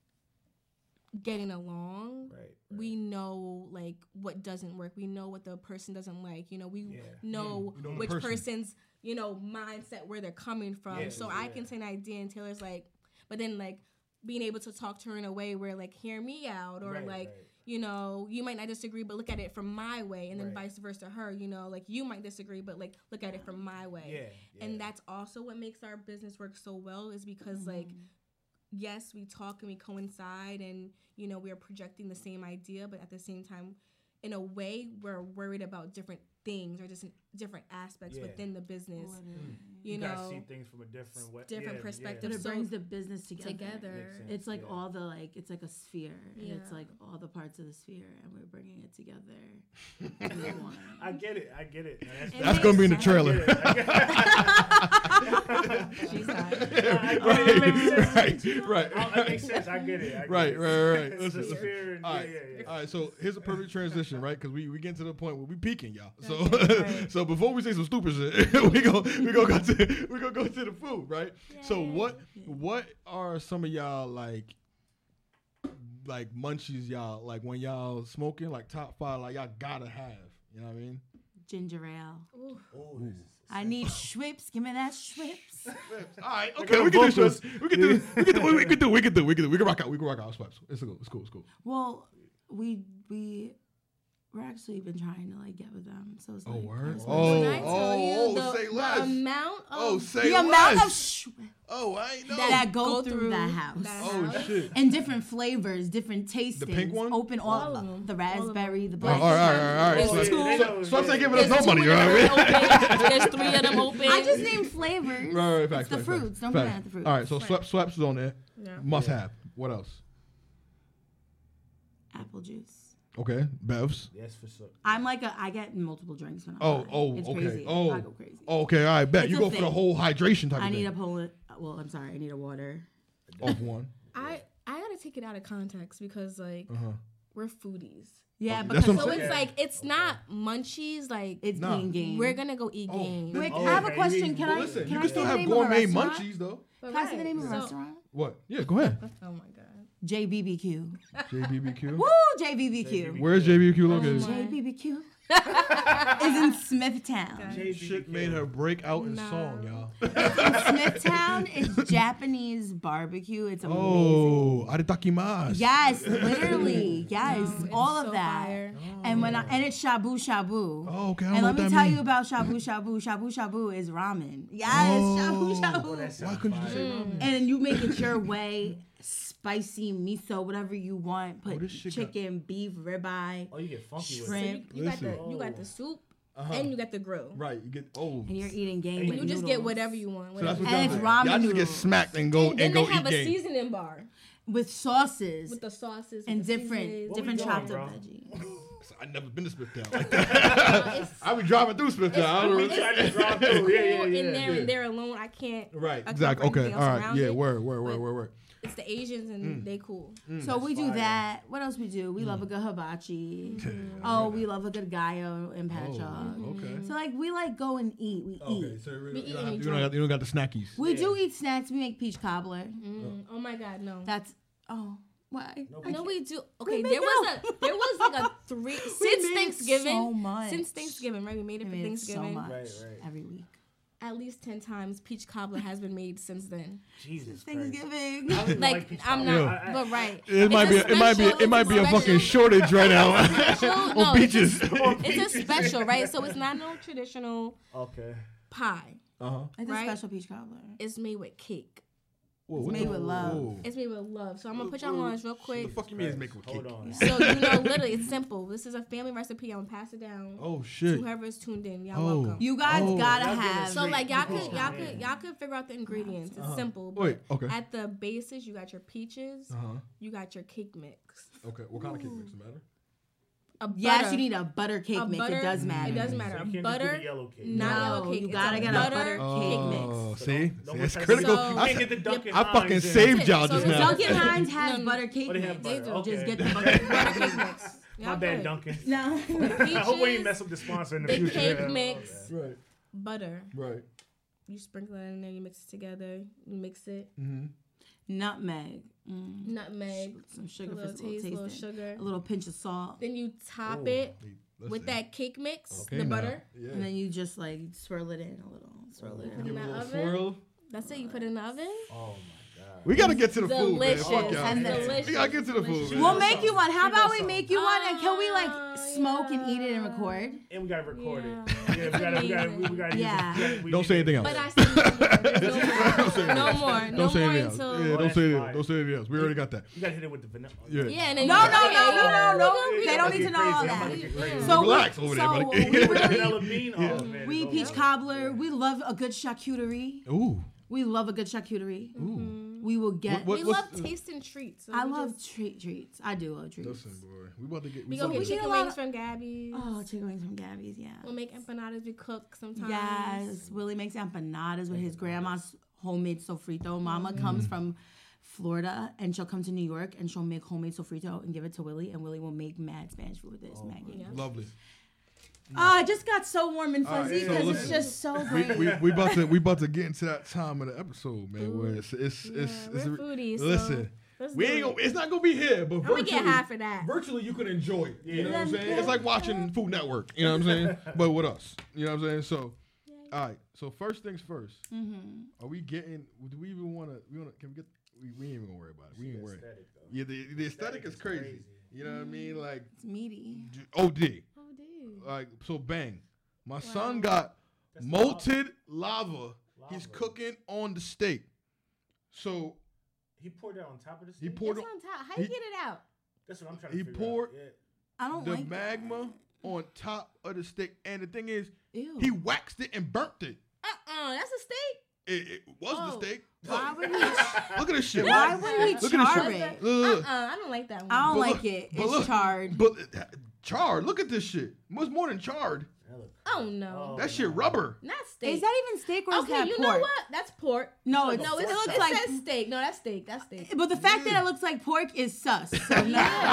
getting along,
Right.
we know like what doesn't work. We know what the person doesn't like. You know, we
Yeah.
know
You know the
which
person.
person's mindset, where they're coming from.
Yeah,
so
yeah.
I can say an idea, and Taylor's like, but then like being able to talk to her in a way where like hear me out, or
Right,
like
right.
you might not disagree, but look at it from my way, and then
Right.
vice versa. Her, like you might disagree, but like look at it from my way.
Yeah.
And that's also what makes our business work so well, is because like, yes, we talk and we coincide, and we are projecting the same idea, but at the same time, in a way, we're worried about different things or just different aspects
Yeah.
within the business.
Literally.
You
guys
know,
see things from a different way.
different
But
perspectives.
it
So
brings the business together.
Makes sense.
It's like
Yeah.
all the like it's like a sphere, and it's
Yeah.
like all the parts of the sphere, and we're bringing it together. into one.
I get it. No,
And
That's gonna be in the
makes
trailer.
She's not.
Right.
That makes sense. I get it.
Right.
It's
Listen,
the
listen.
sphere and-
All right.
yeah.
All right, so here's a perfect transition, right? Because we get to the point where we peaking, y'all. So
Right.
so before we say some stupid shit, we gonna go to the food, right? So what are some of y'all like munchies, y'all, like when y'all smoking, like top 5, like y'all gotta have, you know what I mean?
Ginger ale.
ooh,
Oh, this is
I need Schweppes. Give me that Schweppes.
All right,
got
okay, we
them
can do
vocals.
this. We can do. We can rock out. We can rock out sweats. It's cool. It's cool.
Well, we're actually been trying to like get with them. So it's
Oh,
like,
word?
that's
Oh,
what-
When I tell you
say
the
less.
amount of
Oh, say
the amount of
less.
Schweppes
Oh, I ain't know.
that go through the house.
that
Oh
house.
shit.
And different flavors, different tastings.
pink one?
Open all
All of them.
the
All of
raspberry, the
Oh,
black.
all right.
There's
Oh,
two.
yeah, they know,
Sweats ain't
yeah.
giving us no
There's
money,
two
you know
of
what I
them
mean?
open. There's 3 of them open.
I just named flavors.
Right, facts.
It's the
facts,
fruits.
facts,
Don't get
facts.
mad at the fruits.
All right, so
Right.
Sweps is on there.
Yeah.
Must have. What else?
Apple juice.
Okay, Bevs.
Yes, for sure.
I get multiple drinks when I'm high. It's
okay.
crazy.
Oh,
I go crazy.
Okay, all right, bet.
It's
You
a
go for the
thing.
whole hydration type
I
of
need
thing.
I need a water.
Off one.
I gotta take it out of context because like we're foodies.
Yeah,
That's
because
what
So
I'm
it's
Okay.
like it's not munchies. Like
it's
Nah.
eating game.
we're gonna go eat
Oh,
game.
Wait,
Oh,
I have a
okay,
question.
you mean-
Can
well,
I?
Listen,
can
you
I
can
say
still
the
have
name of a
gourmet
restaurant?
munchies though.
But
Can I say the name of a
so-
restaurant?
What? Yeah, go ahead.
Oh my god.
JBBQ.
JBBQ.
Woo, JBBQ.
Where's JBBQ located?
my-
JBBQ is in Smithtown.
Shit made her break out in
Nah.
song, y'all.
Smithtown is Japanese barbecue. It's amazing.
Oh, aritakimasu.
Yes, literally. Yes,
It's
all
so
of that.
fire.
And it's shabu shabu.
Oh, okay. I don't
And
know
let
what
me
that
tell
mean.
you about shabu shabu. Shabu shabu is ramen. Yes,
Oh.
shabu
Oh,
shabu.
that sounds
Why couldn't you
fire.
say ramen?
And you make it your way, spicy miso, whatever you want. Put
this shit got-
chicken, beef, ribeye,
Oh, you get funky with
So
it.
shrimp,
you got the
Listen.
you got the soup
Uh-huh.
and you got the grill.
Right, you get
and you're eating game.
And
with
You just
noodles.
get whatever you want.
So that's
whatever
what
you
And
y'all
it's
do.
ramen
Y'all just get
noodles.
smacked and go
Then they
eat
have a
game.
seasoning bar
with sauces
with the sauces
and
with the
different
seasonings.
different
we
chopped
doing,
up
bro?
veggies.
I've never been to Smithtown like that. I be driving through Smithtown. I don't
We
know.
tried to drive through.
Cool
Yeah.
in there and they're alone. I can't.
Right,
I can't
exactly.
put
Okay,
anything
all
else
right.
around
Yeah,
it.
word.
It's the Asians and they cool.
So we do
fire.
that. What else we do? We love a good hibachi. Oh, we love a good gallo and patchogue.
Okay.
So like we like go and eat. We
Okay,
eat.
so
We
you
eat
don't,
and
have,
we
you don't got the snackies.
We do eat snacks. We make peach cobbler.
Oh my god, no.
That's why?
No, we do. Okay,
made
there was like a 3 since
made it
Thanksgiving.
so much.
Since Thanksgiving, right? We made it
We
for
made it so
Thanksgiving.
much
Right.
every week.
At least 10 times peach cobbler has been made since then.
Jesus Christ.
Thanksgiving.
I don't even
Like
peach
I'm
cobbler.
not, but right.
It might be a fucking shortage right now
Special, no,
on peaches.
it's a special, right? So it's not no traditional
Okay.
pie.
It's
Right?
a special peach cobbler.
It's made with cake.
Whoa,
made with love.
It's made with love. So I'm gonna put y'all on this real
What
quick.
the fuck you mean it's making with cake?
Hold on.
So you know, literally, it's simple. This is a family recipe. I'm gonna pass it down
Oh
to
shit.
whoever is tuned in. Y'all
Oh.
welcome.
You guys gotta
Y'all get
have.
it
So like y'all
Peach
could
cobbler.
y'all could figure out the ingredients. It's simple. But
Wait, okay.
At the basis, you got your peaches.
Uh-huh.
You got your cake mix.
Okay, what kind of cake mix matter?
A
Yes,
butter-
you need a butter cake
a
mix.
butter-
It does matter.
It does matter.
So
A
you can't just do
butter,
the yellow cake.
not
No,
yellow cake.
you
It's
gotta
a
get a
butter
butter cake mix.
Oh,
So
see?
don't
See, it's
mess
critical.
So-
You
I,
can't get the Dunkin'
I fucking
Hines
saved
and-
y'all
So
just
it's
now.
Dunkin' Hines has
No,
butter cake
Oh, they
mix.
have butter.
do.
Okay.
Just get the butter.
butter cake mix.
My
Y'all
bad,
good.
Dunkin'.
No.
I hope we
Peaches,
ain't mess up the sponsor in the
the
future.
cake
Yeah.
mix,
Right,
butter.
right.
You sprinkle it in there. You mix it together. You mix it.
Nutmeg.
Nutmeg.
Some
A
sugar for
little
a little
taste. A little
taste.
sugar.
A little pinch of salt.
Then you top it with
Listen.
that cake mix,
Okay
the
now.
butter.
Yeah.
And then you just like swirl it in a little. Swirl it in.
In
Give it
the
a little
oven.
swirl.
That's it. You put it in the oven.
Oh my god.
We gotta get to the food, man.
Delicious.
Fuck y'all.
And
delicious.
We gotta get to the food, man.
We'll make you one. How
She knows
about we
something.
make you one, and can we like smoke and eat it and
yeah.
record?
And we gotta record
Yeah.
it. Yeah, we gotta
Yeah.
use it.
Don't say anything else.
But I said no more. No
Don't say
more
anything else.
until.
Yeah,
Oh,
don't
that's
say anything.
fine.
Don't say anything else. We already got that.
You gotta hit it with the vanilla.
Yeah.
Yeah, and then
No,
you-
no,
okay,
no,
yeah,
no, no.
we
They
can-
don't
I'm
need to know
crazy.
all
I'm
that.
about to get crazy.
So
Relax over there, buddy.
Vanilla bean. Oh, man.
we
it's
peach
over.
cobbler. We love a good charcuterie.
Ooh.
We love a good charcuterie.
Ooh.
We will get.
What-
We
what's-
love tasting treats. So
I
we
love
just-
treats. I do love treats.
Listen, boy. We about to get.
We
about
go
to
get
We
chicken
get a lot
wings
of-
from Gabby's.
Oh, chicken wings from Gabby's. Yeah.
We'll make empanadas. We cook sometimes.
Yes, Willie makes empanadas with his grandma's homemade sofrito. Mama comes from Florida and she'll come to New York and she'll make homemade sofrito and give it to Willie, and Willie will make mad Spanish food with this Maggie.
Yeah.
Lovely.
Oh, it just got so warm and fuzzy
so
because it's
listen.
just so
We,
great.
we about to get into that time of the episode, man. Where it's
we're foodies, so
listen,
let's
we
do
ain't
it.
gonna. It's not gonna be here, but
I'm gonna
virtually,
get half of that.
virtually you can enjoy it. You know what I'm
Yeah.
saying? It's like watching Food Network. You know what I'm saying? But with us, you know what I'm saying? So, all right. So first things first. Are we getting? Do we even want to? Can we get? We ain't even gonna worry about it. We ain't worried.
Aesthetic, though.
Yeah, the aesthetic is crazy. You know what I mean? Like
It's meaty.
OD.
Oh, dude.
Like so, bang. My son got
That's
molten lava. He's
Lava.
cooking on the steak. So
He poured that on top of the
he
steak?
poured
It's on top. How you
he-
get it out?
That's what I'm trying to
he
figure
poured-
out. Yeah.
I don't
the
like
magma on top of the steak. And the thing is,
that. Ew.
he waxed it and burnt it.
That's a steak.
It was
Oh.
the steak.
Why
Look,
would he?
look at this shit.
Why would he
Look at this
char
shit.
it?
Look.
I don't like that one.
I don't
But
like
look-
it.
but
It's
look-
charred.
But charred. Look at this shit. What's more than charred?
That look
Oh
crazy.
no.
That shit rubber.
Not steak.
Is that even steak or is
okay?
that
You
pork?
know what? That's pork.
No,
It's
it's,
like
it
a
looks
pork
like.
It says steak. No, that's steak. That's steak.
But the fact that it looks like pork is sus. So no.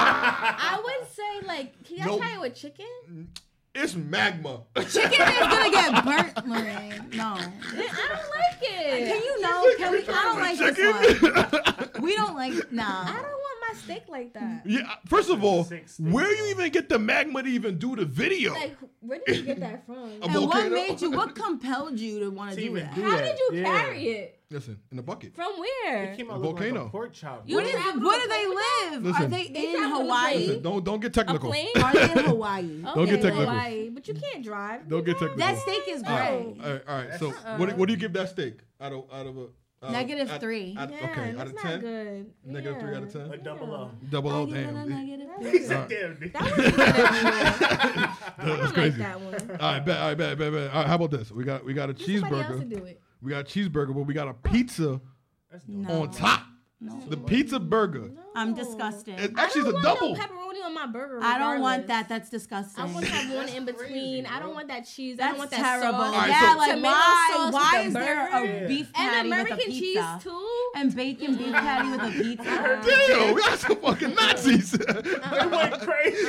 I would say like, can y'all
Nope.
try it with chicken?
It's magma.
Chicken is gonna get burnt, Lorraine. No.
I don't like it.
Can you know? Can we? I don't like this one. We don't like.
I
Nah.
don't want my steak like that.
Yeah. First of all,
Six
where
steaks,
you
bro.
even get the magma to even do the video?
Like, where did you get that from?
A
And what
volcano?
made you? What compelled you to want to
To
do
even
that?
do
How
that.
did you
Yeah.
carry it?
Listen, in a bucket.
From where?
It came out
A
looking like
volcano.
a pork chop.
You
What
bro.
is?
travel
Where
on
do
a
they
plane with
live?
Listen.
Are they
They
in
travel on a
Hawaii?
plane.
Listen, don't get
A
technical.
plane?
Are they in Hawaii?
Don't get technical.
Hawaii, but you can't drive.
Don't get technical.
That steak is
All right,
great.
all right. So,
Uh-uh.
what do you give that steak out of a
Negative
out-
3.
out-
Yeah,
okay, out
that's
of
not
10.
good.
Negative 3 out of 10.
A double O.
Double O.
I give it a
Damn.
negative
He
three.
He said, damn, dude.
That wasn't good anymore. I
That's
don't like
crazy.
that one.
All right, bet. All right, bet. All right, how about this? We got a
Get somebody else to
cheeseburger.
do it.
We got a cheeseburger, but we got a pizza
That's
No.
dope.
on top.
No.
The pizza burger.
I'm disgusting.
It,
I
actually,
don't
it's a
want
double.
no pepperoni on my burger.
I don't want
regardless.
that. That's disgusting.
I want to have one in
That's
between.
crazy,
I don't
bro.
want that cheese. I
That's
don't want that
terrible.
sauce.
Alright,
Yeah,
so-
like
Tomato
why?
sauce
Why
with
is
the
there
burger.
a beef
And
patty
American
with a
cheese
pizza
too.
and bacon beef patty with a pizza?
Damn, we got some fucking Nazis.
They went crazy.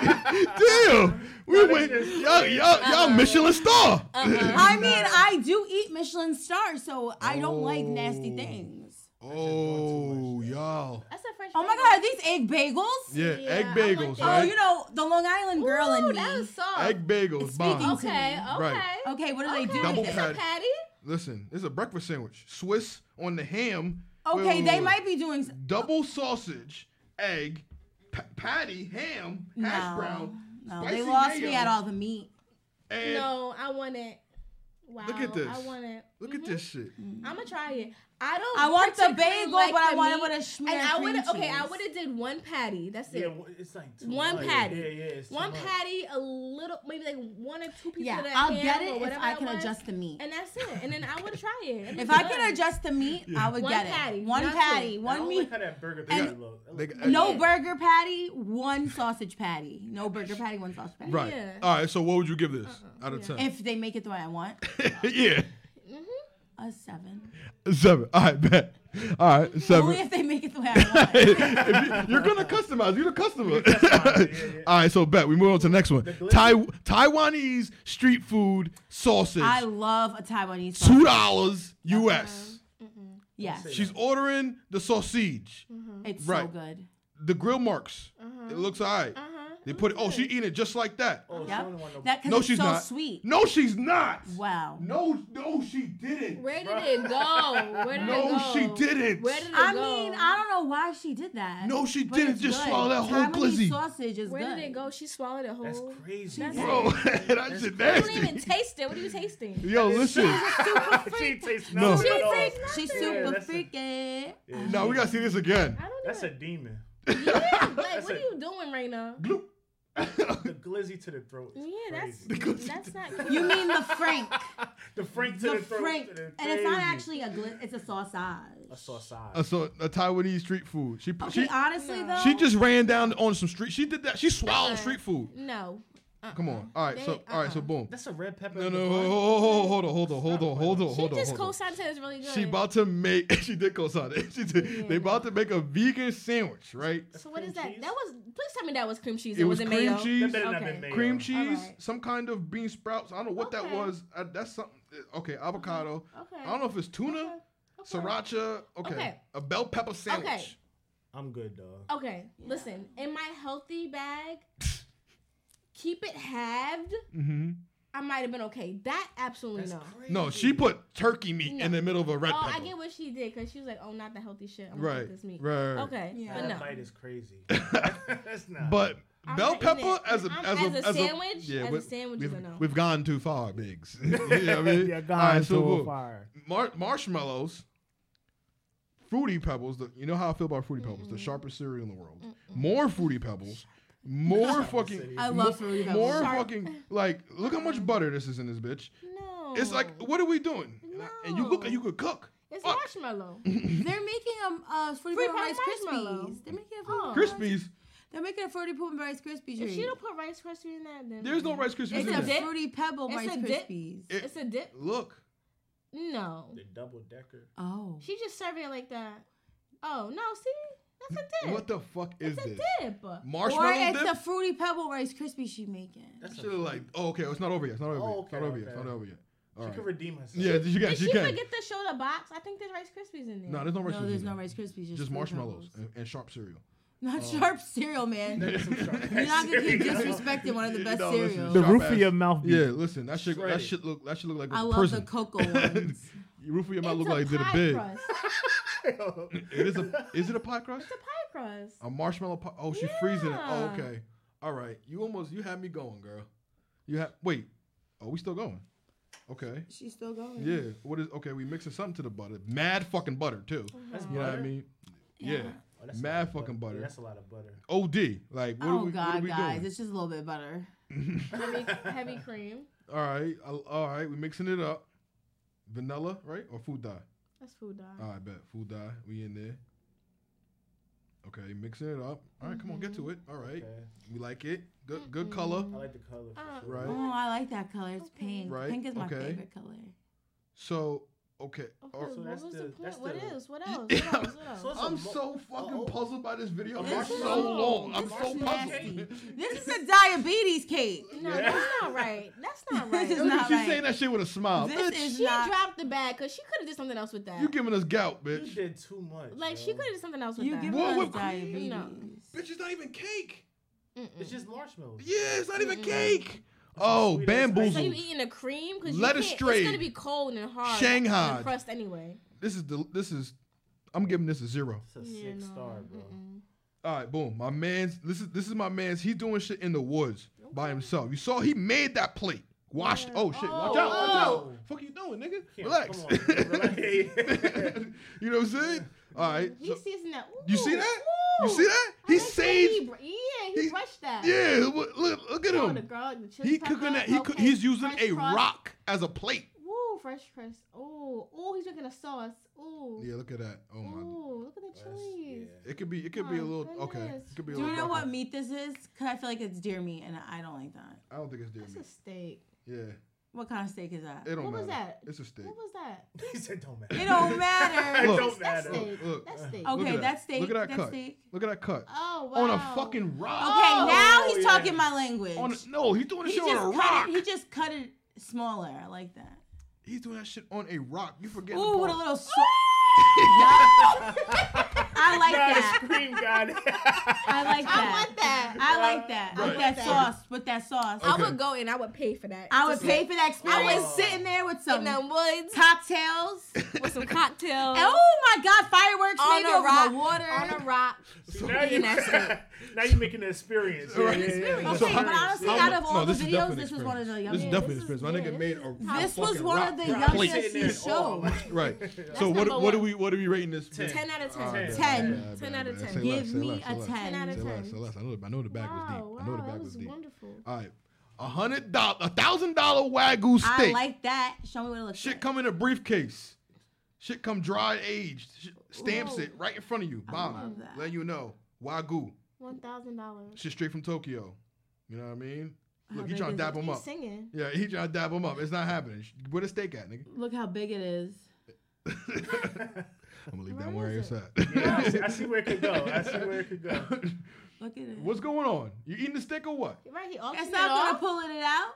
Damn, we went. Y'all Michelin star.
I mean, I do eat Michelin stars, so I don't like nasty things.
Oh, y'all.
That's a French.
Oh my God, are these egg bagels?
Yeah,
Yeah,
egg
I
bagels,
like it.
Oh,
right?
you know the Long Island girl in
Ooh,
me.
that was soft.
Egg bagels,
It's
bomb.
speaking-
Okay, okay.
Right.
Okay, what do they do?
Double
It's
patty.
a patty.
Listen, it's a breakfast sandwich. Swiss on the ham.
Okay,
Wait,
they
wait.
might be doing.
Double sausage, egg, patty, ham, hash brown.
No,
spicy
they lost me
mayo,
at all the meat.
And
No, I want it. Wow.
Look at this.
I want it.
look at this shit.
Mm.
I'm gonna try it. I don't.
I want the
particularly
bagel,
like
but I
the
want it
meat.
with a schmear
And I
cream
would have. Okay, I
cheese.
would have did one patty. That's
Yeah,
it.
it's like too
One
much.
patty.
Yeah, it's too
One
much.
patty, a little, maybe like one or two pieces
Yeah,
of that
I'll
ham
get
or
it if
whatever
I
that
can
was,
adjust the meat.
and that's it. And then I would try it.
If I can adjust the meat, I would
One
get
patty,
it. One
not
patty,
two.
I
one
don't
meat.
like how that burger
And-
patty look. That
They
look
got-
No
Yeah.
burger patty, one sausage patty. No burger patty, one sausage patty.
Right.
Yeah.
All right. So what would you give this out of 10?
If they make it the way I want,
Yeah.
a 7.
7. All right, bet. All right, 7.
Only if they make it the way I want.
You're gonna customize. You're the customer.
yeah.
All right, so bet we move on to the next one. Taiwanese street food sausage.
I love a Taiwanese sausage.
$2 US.
Yes,
She's ordering the sausage.
it's
Right.
so good.
The grill marks. It looks alright. They put it. Oh, she eating it just like that.
Oh,
Yep.
she only want no.
That because
No,
it's
she's
so
not.
sweet.
No, she's not.
Wow.
No, she didn't.
Where did it go? Where did it
No,
go?
she didn't.
Where did it
I
go?
mean, I don't know why she did that.
No, she
but
didn't.
it's
Just
good.
swallow that whole
Taiwanese
glizzy.
sausage is
Where
good.
did it go? She swallowed it whole.
That's crazy.
That's
Bro, that shit
You don't even
nasty.
taste it. What are you tasting?
Yo, listen.
She tastes
No.
nothing
She
at all.
She's
Yeah,
super
that's a-
freaky.
No, we gotta see this again.
I don't
That's a
even.
demon.
Yeah, like, what are you doing right now?
Gloop.
The glizzy to the throat. Is
Yeah,
crazy.
that's not.
You mean the Frank?
the frank to
The
the throat.
Frank,
to the
and it's not
crazy.
actually it's a sausage.
a sausage.
So a Taiwanese street food. She
Okay, honestly
No.
though,
she just ran down on some street. She did that. She swallowed
Uh-uh.
street food.
No.
Come on. All right. So boom.
That's a red pepper.
No,
in the
no,
bun.
hold on.
She just co-signed said it's really good.
She about to make. She did co-sign it. She did.
Yeah.
They about to make a vegan sandwich, right?
So what is
Cream
that?
cheese?
That was. Please tell me that was cream cheese.
It was
wasn't
cream
mayo.
That
cheese,
better not
Okay.
been mayo.
cream cheese,
Alright.
some kind of bean sprouts. I don't know what that
Okay.
was. That's something. Okay, avocado.
Okay.
I don't know if it's tuna,
Okay.
sriracha. Okay.
Okay.
A bell pepper sandwich.
Okay.
I'm good, dog.
Okay. Listen, in my healthy bag, keep it halved.
Mm-hmm.
I might have been okay. That absolutely
That's
no.
crazy.
No, she put turkey meat
No.
in the middle of a red
Oh,
pepper.
I get what she did because she was like, "Oh, not the healthy shit. I'm gonna
Right,
eat this meat."
right.
Okay.
Yeah.
But
That
no.
bite is crazy. That's not.
But
I'm
bell
not eating
pepper
it.
as a
sandwich.
yeah,
as a
we-
sandwich is a no.
we've gone too far, Biggs. You know what I mean?
Yeah,
All
gone
right, so
too
boom.
far.
Marshmallows, Fruity Pebbles. You know how I feel about Fruity Pebbles, the sharpest cereal in the world. More Fruity Pebbles, more fucking.
I love Fruity Pebbles.
More
Sharp.
fucking like. Look how much butter this is in this bitch.
No.
It's like, what are we doing? And you look like you could cook.
It's
Fuck.
marshmallow.
They're making Fruity
Fruity
Pebble Rice
Pebble marshmallow.
Krispies. They're making a
Oh.
Krispies.
They're making a Fruity Pebble Rice Krispie treat.
If she don't put Rice Krispies in that, then
There's no Rice Krispies
It's
in
a
there.
dip?
Fruity Pebble
It's
Rice
a dip?
Krispies.
It-
It's a dip.
Look.
No,
The double decker.
Oh.
she just served it like that. Oh no, see, that's a dip.
What the fuck is
it's a
this?
dip.
Or
Marshmallow
it's
dip?
the Fruity Pebble Rice Krispie she making.
That's
Should have like. Oh, okay. It's not over yet. It's not over yet.
Oh,
It's not
okay,
over yet. It's
okay.
not over yet. All
She
right.
could redeem herself.
Yeah, you can.
Did
She
she
can.
forget to show the box? I think there's Rice Krispies in there.
No, there's no Rice
No,
Krispies.
there's
in
no
there.
Rice Krispies.
Just
Fruity
marshmallows
Pebbles.
and sharp cereal.
Not sharp cereal, man. You're not gonna keep disrespecting one of the best
No, listen,
cereals.
The
Sharp
roof
ass.
of your mouth.
Yeah, listen. That shit
Shredded.
look like
I
a
love
prison.
the cocoa ones.
Your roof of your mouth
It's
look
a
like it did a
pie
big.
crust.
It is a. Is it a pie crust?
It's a pie crust.
A marshmallow pie. Oh, she's freezing it. Oh,
Yeah.
okay. All right. You had me going, girl. Wait. Oh, we still going? Okay.
She's still going.
Yeah. What is? Okay, we mixing something to the butter. Mad fucking butter too.
That's
You know what I
butter?
mean?
Yeah.
Yeah.
Oh, that's a
Mad
lot of
fucking butter.
Yeah, that's a lot of butter.
OD. Like what are
Oh
we?
God,
what are we
guys,
doing?
it's just a little bit butter.
Heavy cream.
All right. All right. We mixing it up. Vanilla, right? Or food dye?
That's food dye.
All right, bet. Food dye. We in there. Okay, mixing it up. All right, come on, get to it. All right.
Okay.
We like it. Good color.
I like the color. For sure.
Right.
Oh, I like that color. It's pink.
Right,
Pink is my
okay.
favorite color.
So, okay.
Okay,
Or-
So
what
that's
was
the-
the point?
that's
What
the-
is? What else? What else? What
So
else?
it's
I'm
a
so fucking
oh.
puzzled by this video. I'm
This
so
is
long. I'm
this
so
is
puzzled.
This is a diabetes cake.
No, that's not right. That's not right.
This is
Look at
not
you
right.
saying that shit with a smile.
This
Bitch,
is
She
not.
dropped the bag because she could have did something else with that.
you giving us gout,
You
bitch.
did too much.
Like she
yo.
could have did something else with
You
that.
give
What
us
with
diabetes.
No.
Bitch, it's not even cake.
It's just marshmallows.
Yeah, it's not even
Mm-mm.
cake. Oh,
sweet ass
So
bamboozled.
you eating the cream because
Let it straight.
It's gonna be cold and hard.
Shanghai.
and crust anyway.
This is. I'm giving this a 0.
It's a six star, bro.
All right, boom. My man's. This is my man's. He's doing shit in the woods by himself. You saw he made that plate. Washed.
Yeah.
Oh shit! Watch
Oh.
out! Watch out!
Oh.
Fuck you doing, nigga?
Yeah,
Relax.
come on, relax.
You know what I'm saying? All right.
He
so-
seasoned that.
you see
Ooh,
that?
ooh.
You see that?
I
He
like the way
saved.
he
he-
brushed that.
Yeah. Look at
Oh,
him.
the garlic, the chili
He
pepper,
cooking that.
okay,
He's using
fresh
a
crust.
rock as a plate.
Woo, fresh crust. Oh, he's drinking a sauce. Ooh.
Yeah. Look at that. Oh my.
Ooh, look at the
That's-
chilies.
yeah.
It could be a
My
little. Okay.
goodness.
It could be a
Do you
little.
know what
darker.
meat this is? Cause I feel like it's deer meat, and I don't like that.
I don't think it's deer
That's
meat.
a steak.
Yeah.
What kind of steak is that?
It don't
What was
matter.
that?
It's a steak.
What was that?
He said don't matter.
It don't matter.
It
Look.
don't
That's
matter.
steak.
Look.
That's steak.
Look
Okay,
at
that's steak.
Look at that
That's
cut.
steak.
Look at that cut.
Oh, wow.
On a fucking rock.
Okay,
Oh,
now he's
yeah.
talking my language.
No, he's doing this
he
shit on a
just
rock.
cut it. He just cut it smaller. I like that.
He's doing that shit on a rock. You forget.
Ooh, with a little salt. I like
Nah,
that.
the scream got it.
I like
I
that.
want that.
I like like that.
Right.
With that sauce. With that sauce.
I
Okay.
would go and I would pay for that.
I would pay for that experience.
I was
sitting there with
in
some
them woods
cocktails.
with some cocktails
Oh my God, fireworks
on
maybe
a
over
rock.
the water.
On a rock.
See, now you
And that's it.
now you're making the experience.
Right.
Okay,
So
but honestly,
how-
out of all the
this is
videos,
definitely
this was one of the
This is
youngest.
definitely
this is-
experience. My nigga
yeah,
made
this
a
This was
fucking
one
rock
of the
plate.
youngest he showed.
Right. So what
number
what are
one.
we rating this?
10.
10 out of 10.
All right,
10.
bad, bad,
10
bad,
out of
bad.
10.
Say
Give
less, say
me
less,
a
say less.
10
out of
Say
10.
less, say less. I know the bag was deep. I know the
that
bag was
was
deep.
wonderful.
All right, $1,000 Wagyu
I
steak.
like that. Show me what it looks
Shit
like.
come in a briefcase. Shit come dry aged. Stamps
Whoa.
it right in front of you.
I
Bomb.
love that.
Let you know. Wagyu.
$1,000.
Shit straight from Tokyo. You know what I mean?
How
Look, he
big
trying to
is
dap
it?
him
He's
up.
singing.
Yeah, he trying to dap him up. It's not happening. Where the steak at, nigga?
Look how big it is.
I'm gonna leave that
Where
where
is
it's
it?
at.
Yeah, I see where it could go. I see where it could go.
Look at it.
What's going on? You eating the steak or what?
Right, he
It's
auctioned
not
it
gonna
off.
pulling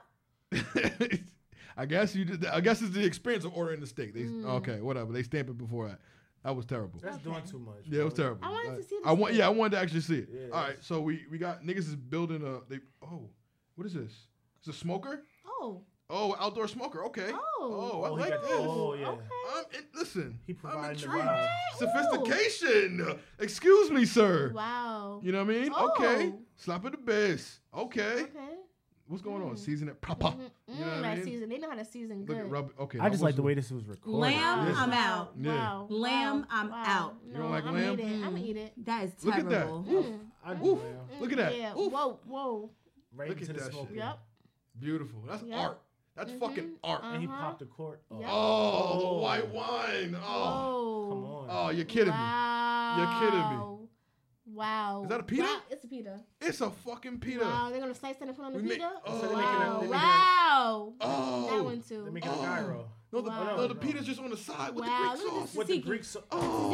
it out.
I guess you did. I guess it's the experience of ordering the steak. They
Mm.
okay, whatever. They stamp it before that. That was terrible.
That's doing too much.
Yeah, it was
bro.
terrible.
I wanted to see the
I want.
steak.
Yeah, I wanted to actually see it.
Yeah,
All right, so we got niggas is building a. They what is this? It's a smoker.
Oh.
Oh, outdoor smoker. Okay.
Oh.
I
Oh, he
like
got
this.
the- oh, yeah.
Okay.
Listen.
He
I'm
providing the
intrigued.
vibe.
Sophistication. Excuse me, sir.
Wow.
You know what I mean?
Oh.
Okay. Slap of the best. Okay.
Okay.
What's going on? Season it proper. You know what I
that
mean?
season. They know how to season
Look
good.
at rub. Okay.
I just like the
way.
way this was recorded.
Lamb,
Yes.
I'm out.
Yeah.
Wow.
Lamb,
Wow.
I'm
Wow.
out.
You don't like lamb?
I'm gonna eat it.
That is
Look at that.
terrible.
Mm.
I do,
Oof.
man.
Look at that.
Yeah.
Oof.
Whoa.
Right
Look
into
at
the
that
smoke.
shit.
Yep.
Beautiful. That's
Yep.
art. That's fucking art.
And he
Uh-huh.
popped the cork. Oh,
Yep.
Oh, the
Oh.
white wine. Oh.
come
Whoa.
on.
Oh, you're kidding me.
Wow.
You're kidding me.
Wow.
Is that a pita?
Wow. It's a pita.
It's a fucking pita.
Wow. They're gonna slice that and put on the
We make-
pita.
oh.
So they're
Wow.
making a-
Wow.
Oh.
That one too.
They're making
Oh.
a gyro.
No, the,
Wow.
no, the pita's just on the side with
Wow,
the
look
Greek
at
sauce.
this.
With the
Tzatziki.
Greek sauce.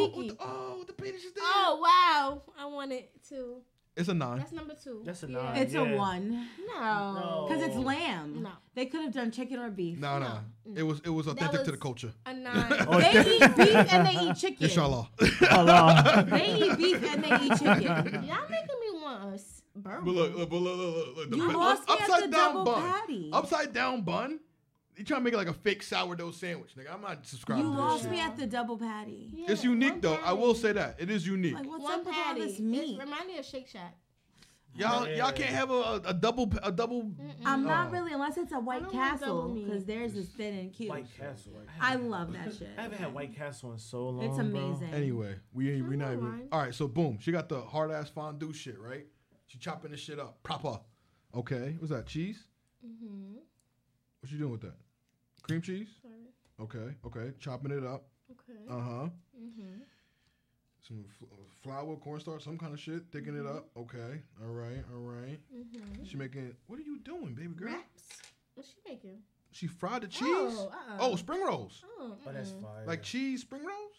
Oh, the pita's just there.
Oh wow. I want it too.
It's a 9.
That's number 2.
That's a
Yeah.
9.
It's
Yeah.
a 1
No.
because it's lamb.
No.
They could have done chicken or beef.
No. It was authentic to the
was-
culture.
A 9.
Oh,
They eat beef and they eat chicken.
Inshallah.
Allah.
They eat beef and they eat chicken.
Y'all making me want a burger.
But look. The
You
bun-
lost me at the
upside down
double
bun.
patty.
Upside down bun. You trying to make it like a fake sourdough sandwich, nigga? I'm not subscribing
You
to this
lost
shit.
me at the double patty.
Yeah,
It's unique
one
though. I will
patty.
say that it is unique.
Like, what's
One
up with all
patty.
this meat?
It remind me of Shake Shack.
Y'all
Yeah.
can't have a double.
I'm not
Oh.
really, unless it's a White
don't want
Castle,
double meat.
because theirs is thin and cute.
White Castle.
I love that shit.
I haven't had White Castle in so long.
It's
bro.
amazing.
Anyway, we not even.
Alright.
All right, so boom, she got the hard ass fondue shit, right? She chopping this shit up proper. Okay, what's that? Cheese?
Mm-hmm.
What you doing with that? Cream cheese?
Sorry.
Okay, chopping it up.
Okay.
Uh huh.
Mm-hmm.
Some flour, cornstarch, some kind of shit. Thicking it up. Okay. All right.
Mm-hmm.
She making. What are you doing, baby girl?
Wraps. What's she making?
She fried the cheese.
Oh,
Oh, spring rolls.
Oh,
Oh, that's fire.
Like cheese spring rolls.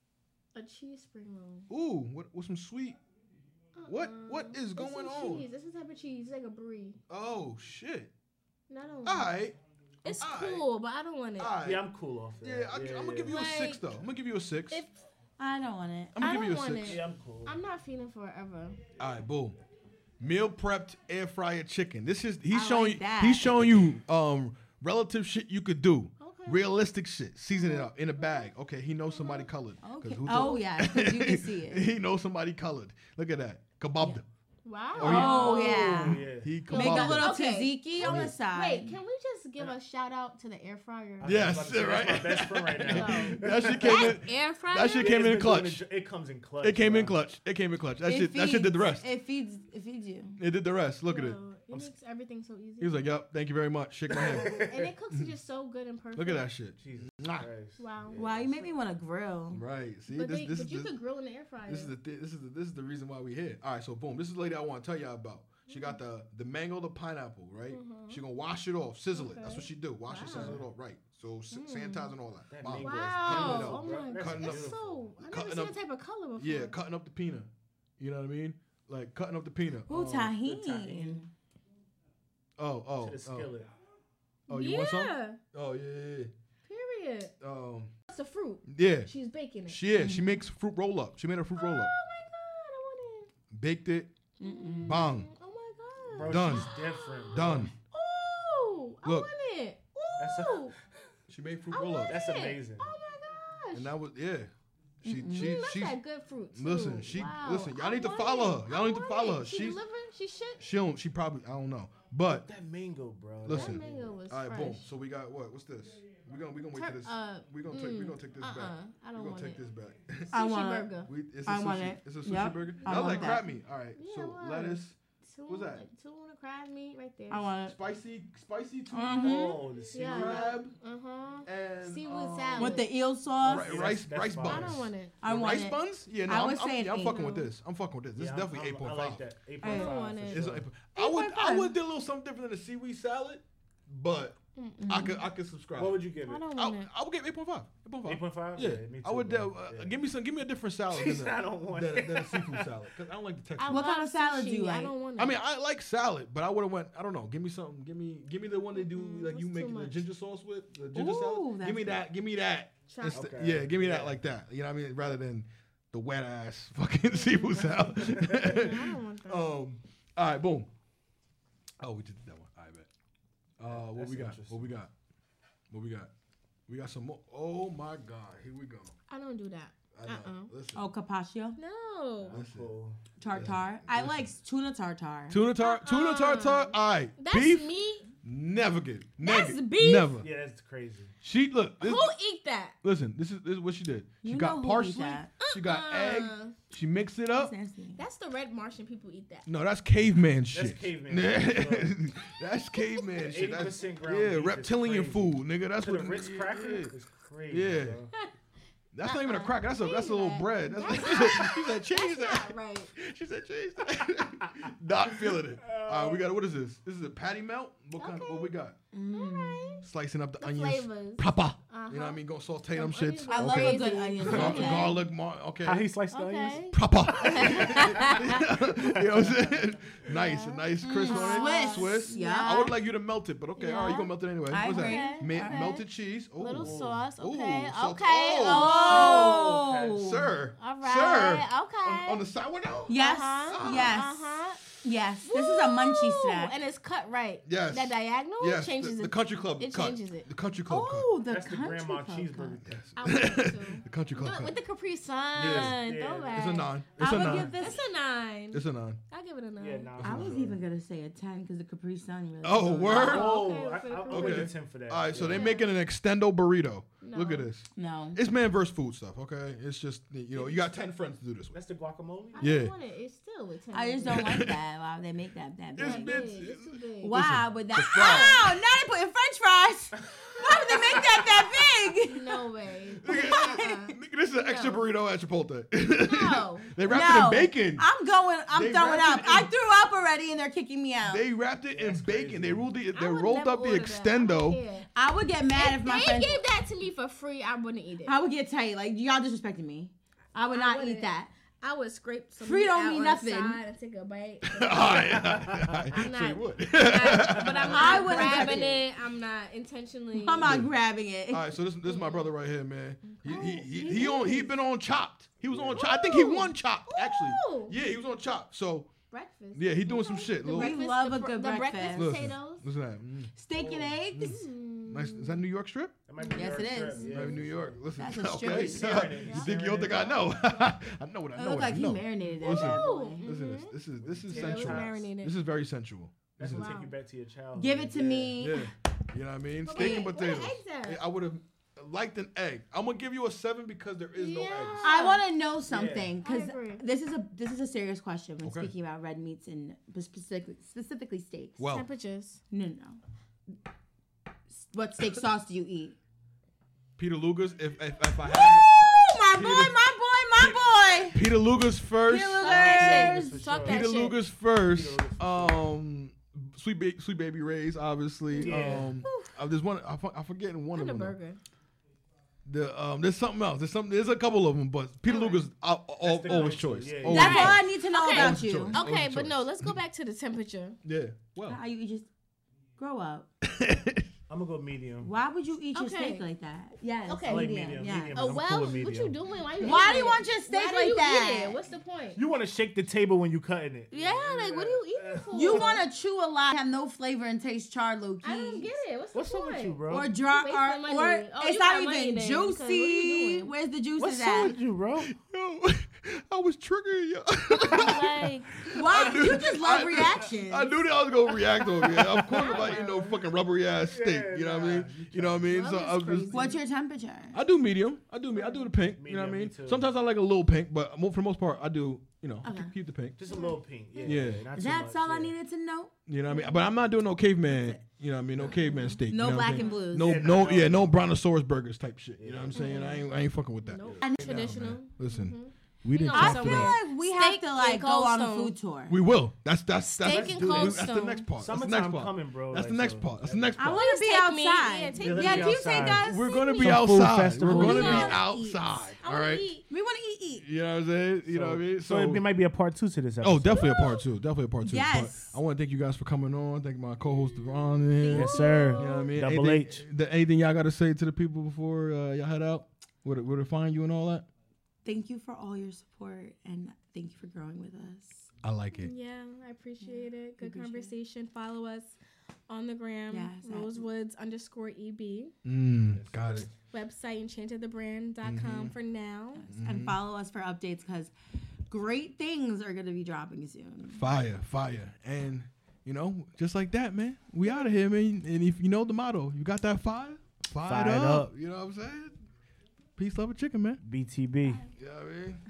a cheese spring roll.
Ooh, what? With some sweet. What is
It's
going
some
on?
Cheese. This is type of cheese. It's like a brie.
Oh shit.
Not
All
only.
right.
It's
Alright.
cool, but I don't want it.
All right.
Yeah, I'm cool off that.
Yeah, I'm gonna give you a 6 though. I'm gonna give you a 6.
If
I don't want it.
I'm gonna
I
give you a
don't
6.
want it.
Yeah, I'm cool.
I'm not feeling forever.
All right, boom. Meal prepped air fryer chicken. This is
I
showing
like that.
he's showing you relative shit you could do.
Okay.
Realistic shit. Season it up in a bag. Okay, he knows somebody colored. 'Cause
Okay.
who
Oh,
told-
yeah, 'cause you can see it.
He knows somebody colored. Look at that. Kebab.
Yeah.
Wow.
Oh, yeah.
Yeah.
He
Make a
kebab.
little
Okay.
tzatziki on the side.
Wait, can we just give a shout out to the air fryer?
Yes,
I was about to say,
right.
That's my best friend right now.
No.
That shit came in.
Air fryer?
That shit
It's
came in
been
clutch.
doing It comes in clutch.
It came in
bro.
clutch. It came in clutch. That
It
shit did the rest.
It feeds you.
It did the rest. Look at it.
Yo, It makes everything so easy.
He was like, "Yep, thank you very much." Shake my hand.
and it cooks it just so good and perfect.
Look at that shit.
Jesus
Mwah.
Christ.
Wow.
Wow, you make me want to grill.
Right. See,
But,
this
but
is
you
the-
could grill in the air fryer.
This is the reason why we here. All right, so boom, this is the lady I want to tell y'all about. She got the mango, the pineapple, right? She gonna wash it off, sizzle it. That's what she do. Wash it, sizzle it off, right? So sanitize and all that.
That
Bomb.
mango is
Wow.
Cutting it up,
Oh
bro.
my
That's
god.
cutting
It's
up-
so I never
cutting
seen
up-
that type of color before.
Yeah, cutting up the peanut. You know what I mean? Like cutting up the peanut.
Ooh,
the
tahini.
tahini.
Oh,
To the skillet.
oh, you want some?
Yeah.
Oh yeah,
Period.
yeah.
It's a fruit.
Yeah.
She's baking it.
She makes fruit roll up. She made a fruit roll
Oh my
up.
god, I want
Baked it.
Mm-mm.
Bang.
it. Oh my
Bro,
Done.
she's different. Bro.
Done.
Ooh, I
Look.
want it.
That's
Ooh,
She made fruit
I
roll-ups.
want
That's
it.
amazing.
Oh my gosh.
And that was She
That's
she
that good fruit too.
listen, she
Wow.
listen, y'all
I
need to
want
follow
it.
her. Y'all
I
need to
want
follow
it.
her.
She
She's
delivering? She should.
she probably I don't know. But
That mango, bro.
listen.
That mango was
all right,
fresh.
boom. So we got what's this? We gonna wait for this. We gonna take this back.
I don't
We
want
gonna take
it.
this back.
I
Sushi
want it.
burger.
It's
I
a
want
sushi.
it.
It's a sushi
Yep.
burger.
I
That was
want
like
that.
crab meat. All right.
Yeah,
So
it was.
lettuce.
Tuna,
What's that?
Tuna crab meat right there.
I want it.
Spicy tuna.
Oh, the seaweed.
Yeah.
Crab
Seafood
and
salad.
With the eel sauce.
rice
That's fine.
buns.
I don't want it.
I want
rice
it.
buns? Yeah, no,
I would say
I'm
an
fucking
eight.
with this. I'm fucking with this. This
Yeah,
is definitely 8.5.
I like that. 8.5.
I don't
want
for
it.
It's
sure.
I would
8.5.
do a little something different than a seaweed salad, but I could subscribe.
What would you give
I
it?
don't want it.
I would give 8.5.
8.5?
Yeah,
me too,
I would.
bro. Yeah.
Give me a different salad
He
than
said, I don't want
than,
it.
than a seafood salad because I don't like the texture.
I
What kind
love
of salad do you
sushi. I
like?
don't want it.
I mean, I like salad, but I would have went. I don't know. Give me something. Give me the one they do like you
that's
make
too
the
much.
ginger sauce with the ginger
Ooh,
salad.
that's
Give me
good.
that. Give me that.
Try-
Instead-
Okay.
Yeah, give me that
Yeah.
like that. You know what I mean? Rather than the wet ass fucking seafood salad.
I don't want that.
All right, boom. Oh, we just did that one. All right, bet. What
That's
we got?
interesting.
What we got? What we got? We got some more. Oh my God! Here we go.
I don't do that.
I know. Listen.
Oh, carpaccio.
No.
I'm
Listen.
cool.
Tartar. I like tuna tartar.
Tuna tartar. All right.
That's
Beef.
meat.
Never get.
That's
Never.
beef?
Never.
Yeah, that's crazy.
She look. This,
Who eat that?
listen. This is what she did. She
You
got
know who
parsley.
eat that.
She got egg. She mixed it up.
That's nasty.
That's the red Martian people eat that.
No, that's caveman shit.
caveman.
That's caveman shit. That's,
80% ground
yeah,
beef is
reptilian
crazy.
food, nigga. That's
To
what
the Ritz
yeah,
cracker
yeah.
is crazy.
Yeah.
Bro.
That's not even a cracker. That's a little bread. That's she said change that.
Not right.
She said change that. Not feeling it. We got what is this? This is a patty melt. What kind? What we got?
Alright.
Slicing up the
The
onions.
flavors.
Proper. You know what I mean? Go saute them
Some
shits.
onions
I love
okay.
a good onion.
Garlic. Okay.
How he sliced the onions?
Okay.
Proper. You know what I'm saying? Nice, a nice crisp on it.
Swiss. Yeah.
I would like you to melt it, but okay, all right, you
Yeah.
gonna melt it anyway.
I
What's
agree.
that?
Okay.
Melted cheese. Ooh.
Little sauce.
Ooh,
Okay.
salt-
Okay.
Oh,
Oh.
sir.
All right.
Sir.
Okay.
On the sourdough?
Yes.
Uh-huh.
Yes.
Uh-huh.
Yes. This is a munchie
Ooh,
snack.
and it's cut right.
Yes.
That diagonal
Yes.
changes
the
it.
country club
It
cut.
changes it.
The country club
Oh, the
That's the
country
grandma
club
cheeseburger.
cut.
I want it to.
cut. The country
Do
club
it
cut.
with the Capri Sun.
Yeah.
Throwback.
It's a 9. It's
I
a
would
9.
give this.
It's a 9.
It's a 9.
I'll give it a 9.
Yeah, nah,
I
for
was
sure.
even gonna say a 10 because the Capri Sun really.
Oh,
good.
word?
Oh,
Okay,
I
for the
I'll
Capri.
give
Okay.
you 10 for that.
All right, so
Yeah.
they making an extendo burrito.
No.
Look at this.
No.
It's man versus food stuff, okay? It's just, you got 10 friends to do this with.
That's the guacamole?
I
Yeah.
don't want it. It's still with 10.
I just don't like that. Wow, they make that
It's
big.
big.
It's too big.
Wow, with that.
the fries.
Oh, now they putting French fries. Why would they make that big?
No way.
Nigga, this is an extra burrito at Chipotle.
No.
They wrapped it in
No,
bacon.
I'm
They
throwing
wrapped
up.
it in-
I threw up already and they're kicking me out.
They wrapped it in
That's
bacon.
crazy.
They rolled
I would
rolled
never
up the
order that. I don't
extendo.
care.
I would get mad if
If
my
they
friends.
gave that to me for free, I wouldn't eat it.
I would get tight. Like y'all disrespecting me. I would not eat
wouldn't.
that.
I would scrape some
Free
meat
don't
out
mean
on
nothing.
the side and take a bite.
All right.
I'm
So you
not-
would.
But I'm
I
not
wouldn't
grabbing
touch
it. I'm not intentionally.
I'm not grabbing it.
All right, so this is my brother right here, man. He been on Chopped. He was on Chopped. I think he won Chopped actually.
Ooh.
Yeah, he was on Chopped. So
Breakfast.
yeah, he doing some shit.
The
Little-
We
breakfast,
love
the
a
fr-
good
the
breakfast.
Listen,
potatoes.
listen to that.
Steak and eggs.
Nice. Is that New York strip?
That might be
Yes,
New
it
York
is.
strip,
Maybe
yeah.
New York. Listen,
That's a
okay.
strip.
You think you don't think I know? I know what I
It
know.
looked
What I
like he
know.
marinated that
Listen,
bad boy.
listen. This is
Yeah,
sensual.
that's
Marinated.
This is very sensual.
That's gonna
Wow.
take you back to your childhood.
Give it to me.
Yeah. You know what I mean?
But
Steak and
wait, where the
potatoes.
eggs at?
I would have liked an egg. I'm gonna give you a 7 because there is no
Yeah.
eggs.
I want to know something
I
because
agree.
this is a serious question when
Okay.
speaking about red meats and specifically steaks.
Well,
Temperatures.
No. What steak sauce do you eat?
Peter Luger's. If I
Woo!
had
My boy.
Peter Luger's first.
Peter
Talk that
Luger's.
shit. Talk that
Peter
shit.
Luger's first.
Peter Luger's
Sweet Baby Ray's, obviously.
Yeah.
There's one. I'm forgetting one
And a
of them.
burger.
There's something else. There's a couple of them, but Peter Luger's
the
always
go-to,
choice.
yeah, yeah.
Always
That's all
choice.
I need to know
Okay.
about you.
Choice.
Okay,
Always
but no,
choice.
let's go back to the temperature.
Yeah. Well.
How you just grow up.
I'm gonna go medium.
Why would you eat your
Okay.
steak like that? Yes.
Okay.
I like
medium.
medium.
Yeah.
Medium.
Oh
I'm
well,
cool with
what you
medium.
doing? Why
Why
eating
do you
it?
want your steak
Why do
like
you
that?
eat it? What's the point?
You want to shake the table when you cutting it.
Yeah, like what are you eating for?
You want to chew a lot, have no flavor, and taste charred low key.
I don't get it.
What's
the
up
point?
with you, bro?
Or dry,
You wasting money.
or
Oh,
it's
you
not
got money
even
then, because what are you
juicy.
doing?
Where's the juices
What's up
at?
with you, bro?
Yo, I was triggering you.
Like,
Why?
knew-
You just love reactions.
I knew that I was gonna react on it. Of course, if I eat no fucking rubbery ass steak, you know what I mean? You know what I mean?
Well,
So
that's
I was
crazy.
just.
What's your temperature?
I do medium. I do the pink. You know what I
Medium, me
mean?
too.
Sometimes I like a little pink, but for the most part, I do. You know,
Okay.
keep the pink.
Just a little pink. Yeah.
Yeah.
Not too
That's
much,
all I
yeah.
needed to know.
You know what I mean? But I'm not doing no caveman. You know what I mean? No caveman steak.
No
you know what
black
I'm saying?
and blues.
No brontosaurus burgers type shit. You know what I'm saying? I ain't fucking with that.
nope.
And
Traditional.
Listen, we didn't
know,
I
talk
feel
about.
like we have
Steak
to like
and
go on a
Cold
food tour.
We will. That's
Steak and
do that.
Cold
that's the
Stone.
next part. That's the
Summertime
next part.
coming, bro.
That's the
like,
next
so-
part. That's the next
I
part.
want to be
Take me.
outside.
Yeah, take
Yeah,
me.
Yeah,
be
can you take
outside.
us?
We're gonna be
Some food
outside.
festival.
We're gonna
We
be
wanna
outside.
I
All
want
right.
to eat.
We want to eat.
You know what I'm saying? You know what I mean?
So it might be a part 2 to this episode.
Oh, definitely a part 2. Definitely a part 2.
Yes.
But I want to thank you guys for coming on. Thank my co-host Devon. Here.
Yes, sir.
You know what I mean?
Double
anything,
H.
Anything y'all got to say to the people before y'all head out? Where to find you and all that?
Thank you for all your support and thank you for growing with us.
I like it.
Yeah, I appreciate it. Good
appreciate it.
conversation. Follow us on the gram,
Yes,
Rosewoods_EB.
Got it.
Website, enchantedthebrand.com for now.
And follow us for updates because great things are going to be dropping soon.
Fire. And, you know, just like that, man. We out of here, man. And if you know the motto, you got that fire? Fire
Fired
up.
up.
You know what I'm saying? Peace, love, and chicken, man.
BTB.
You know what I mean?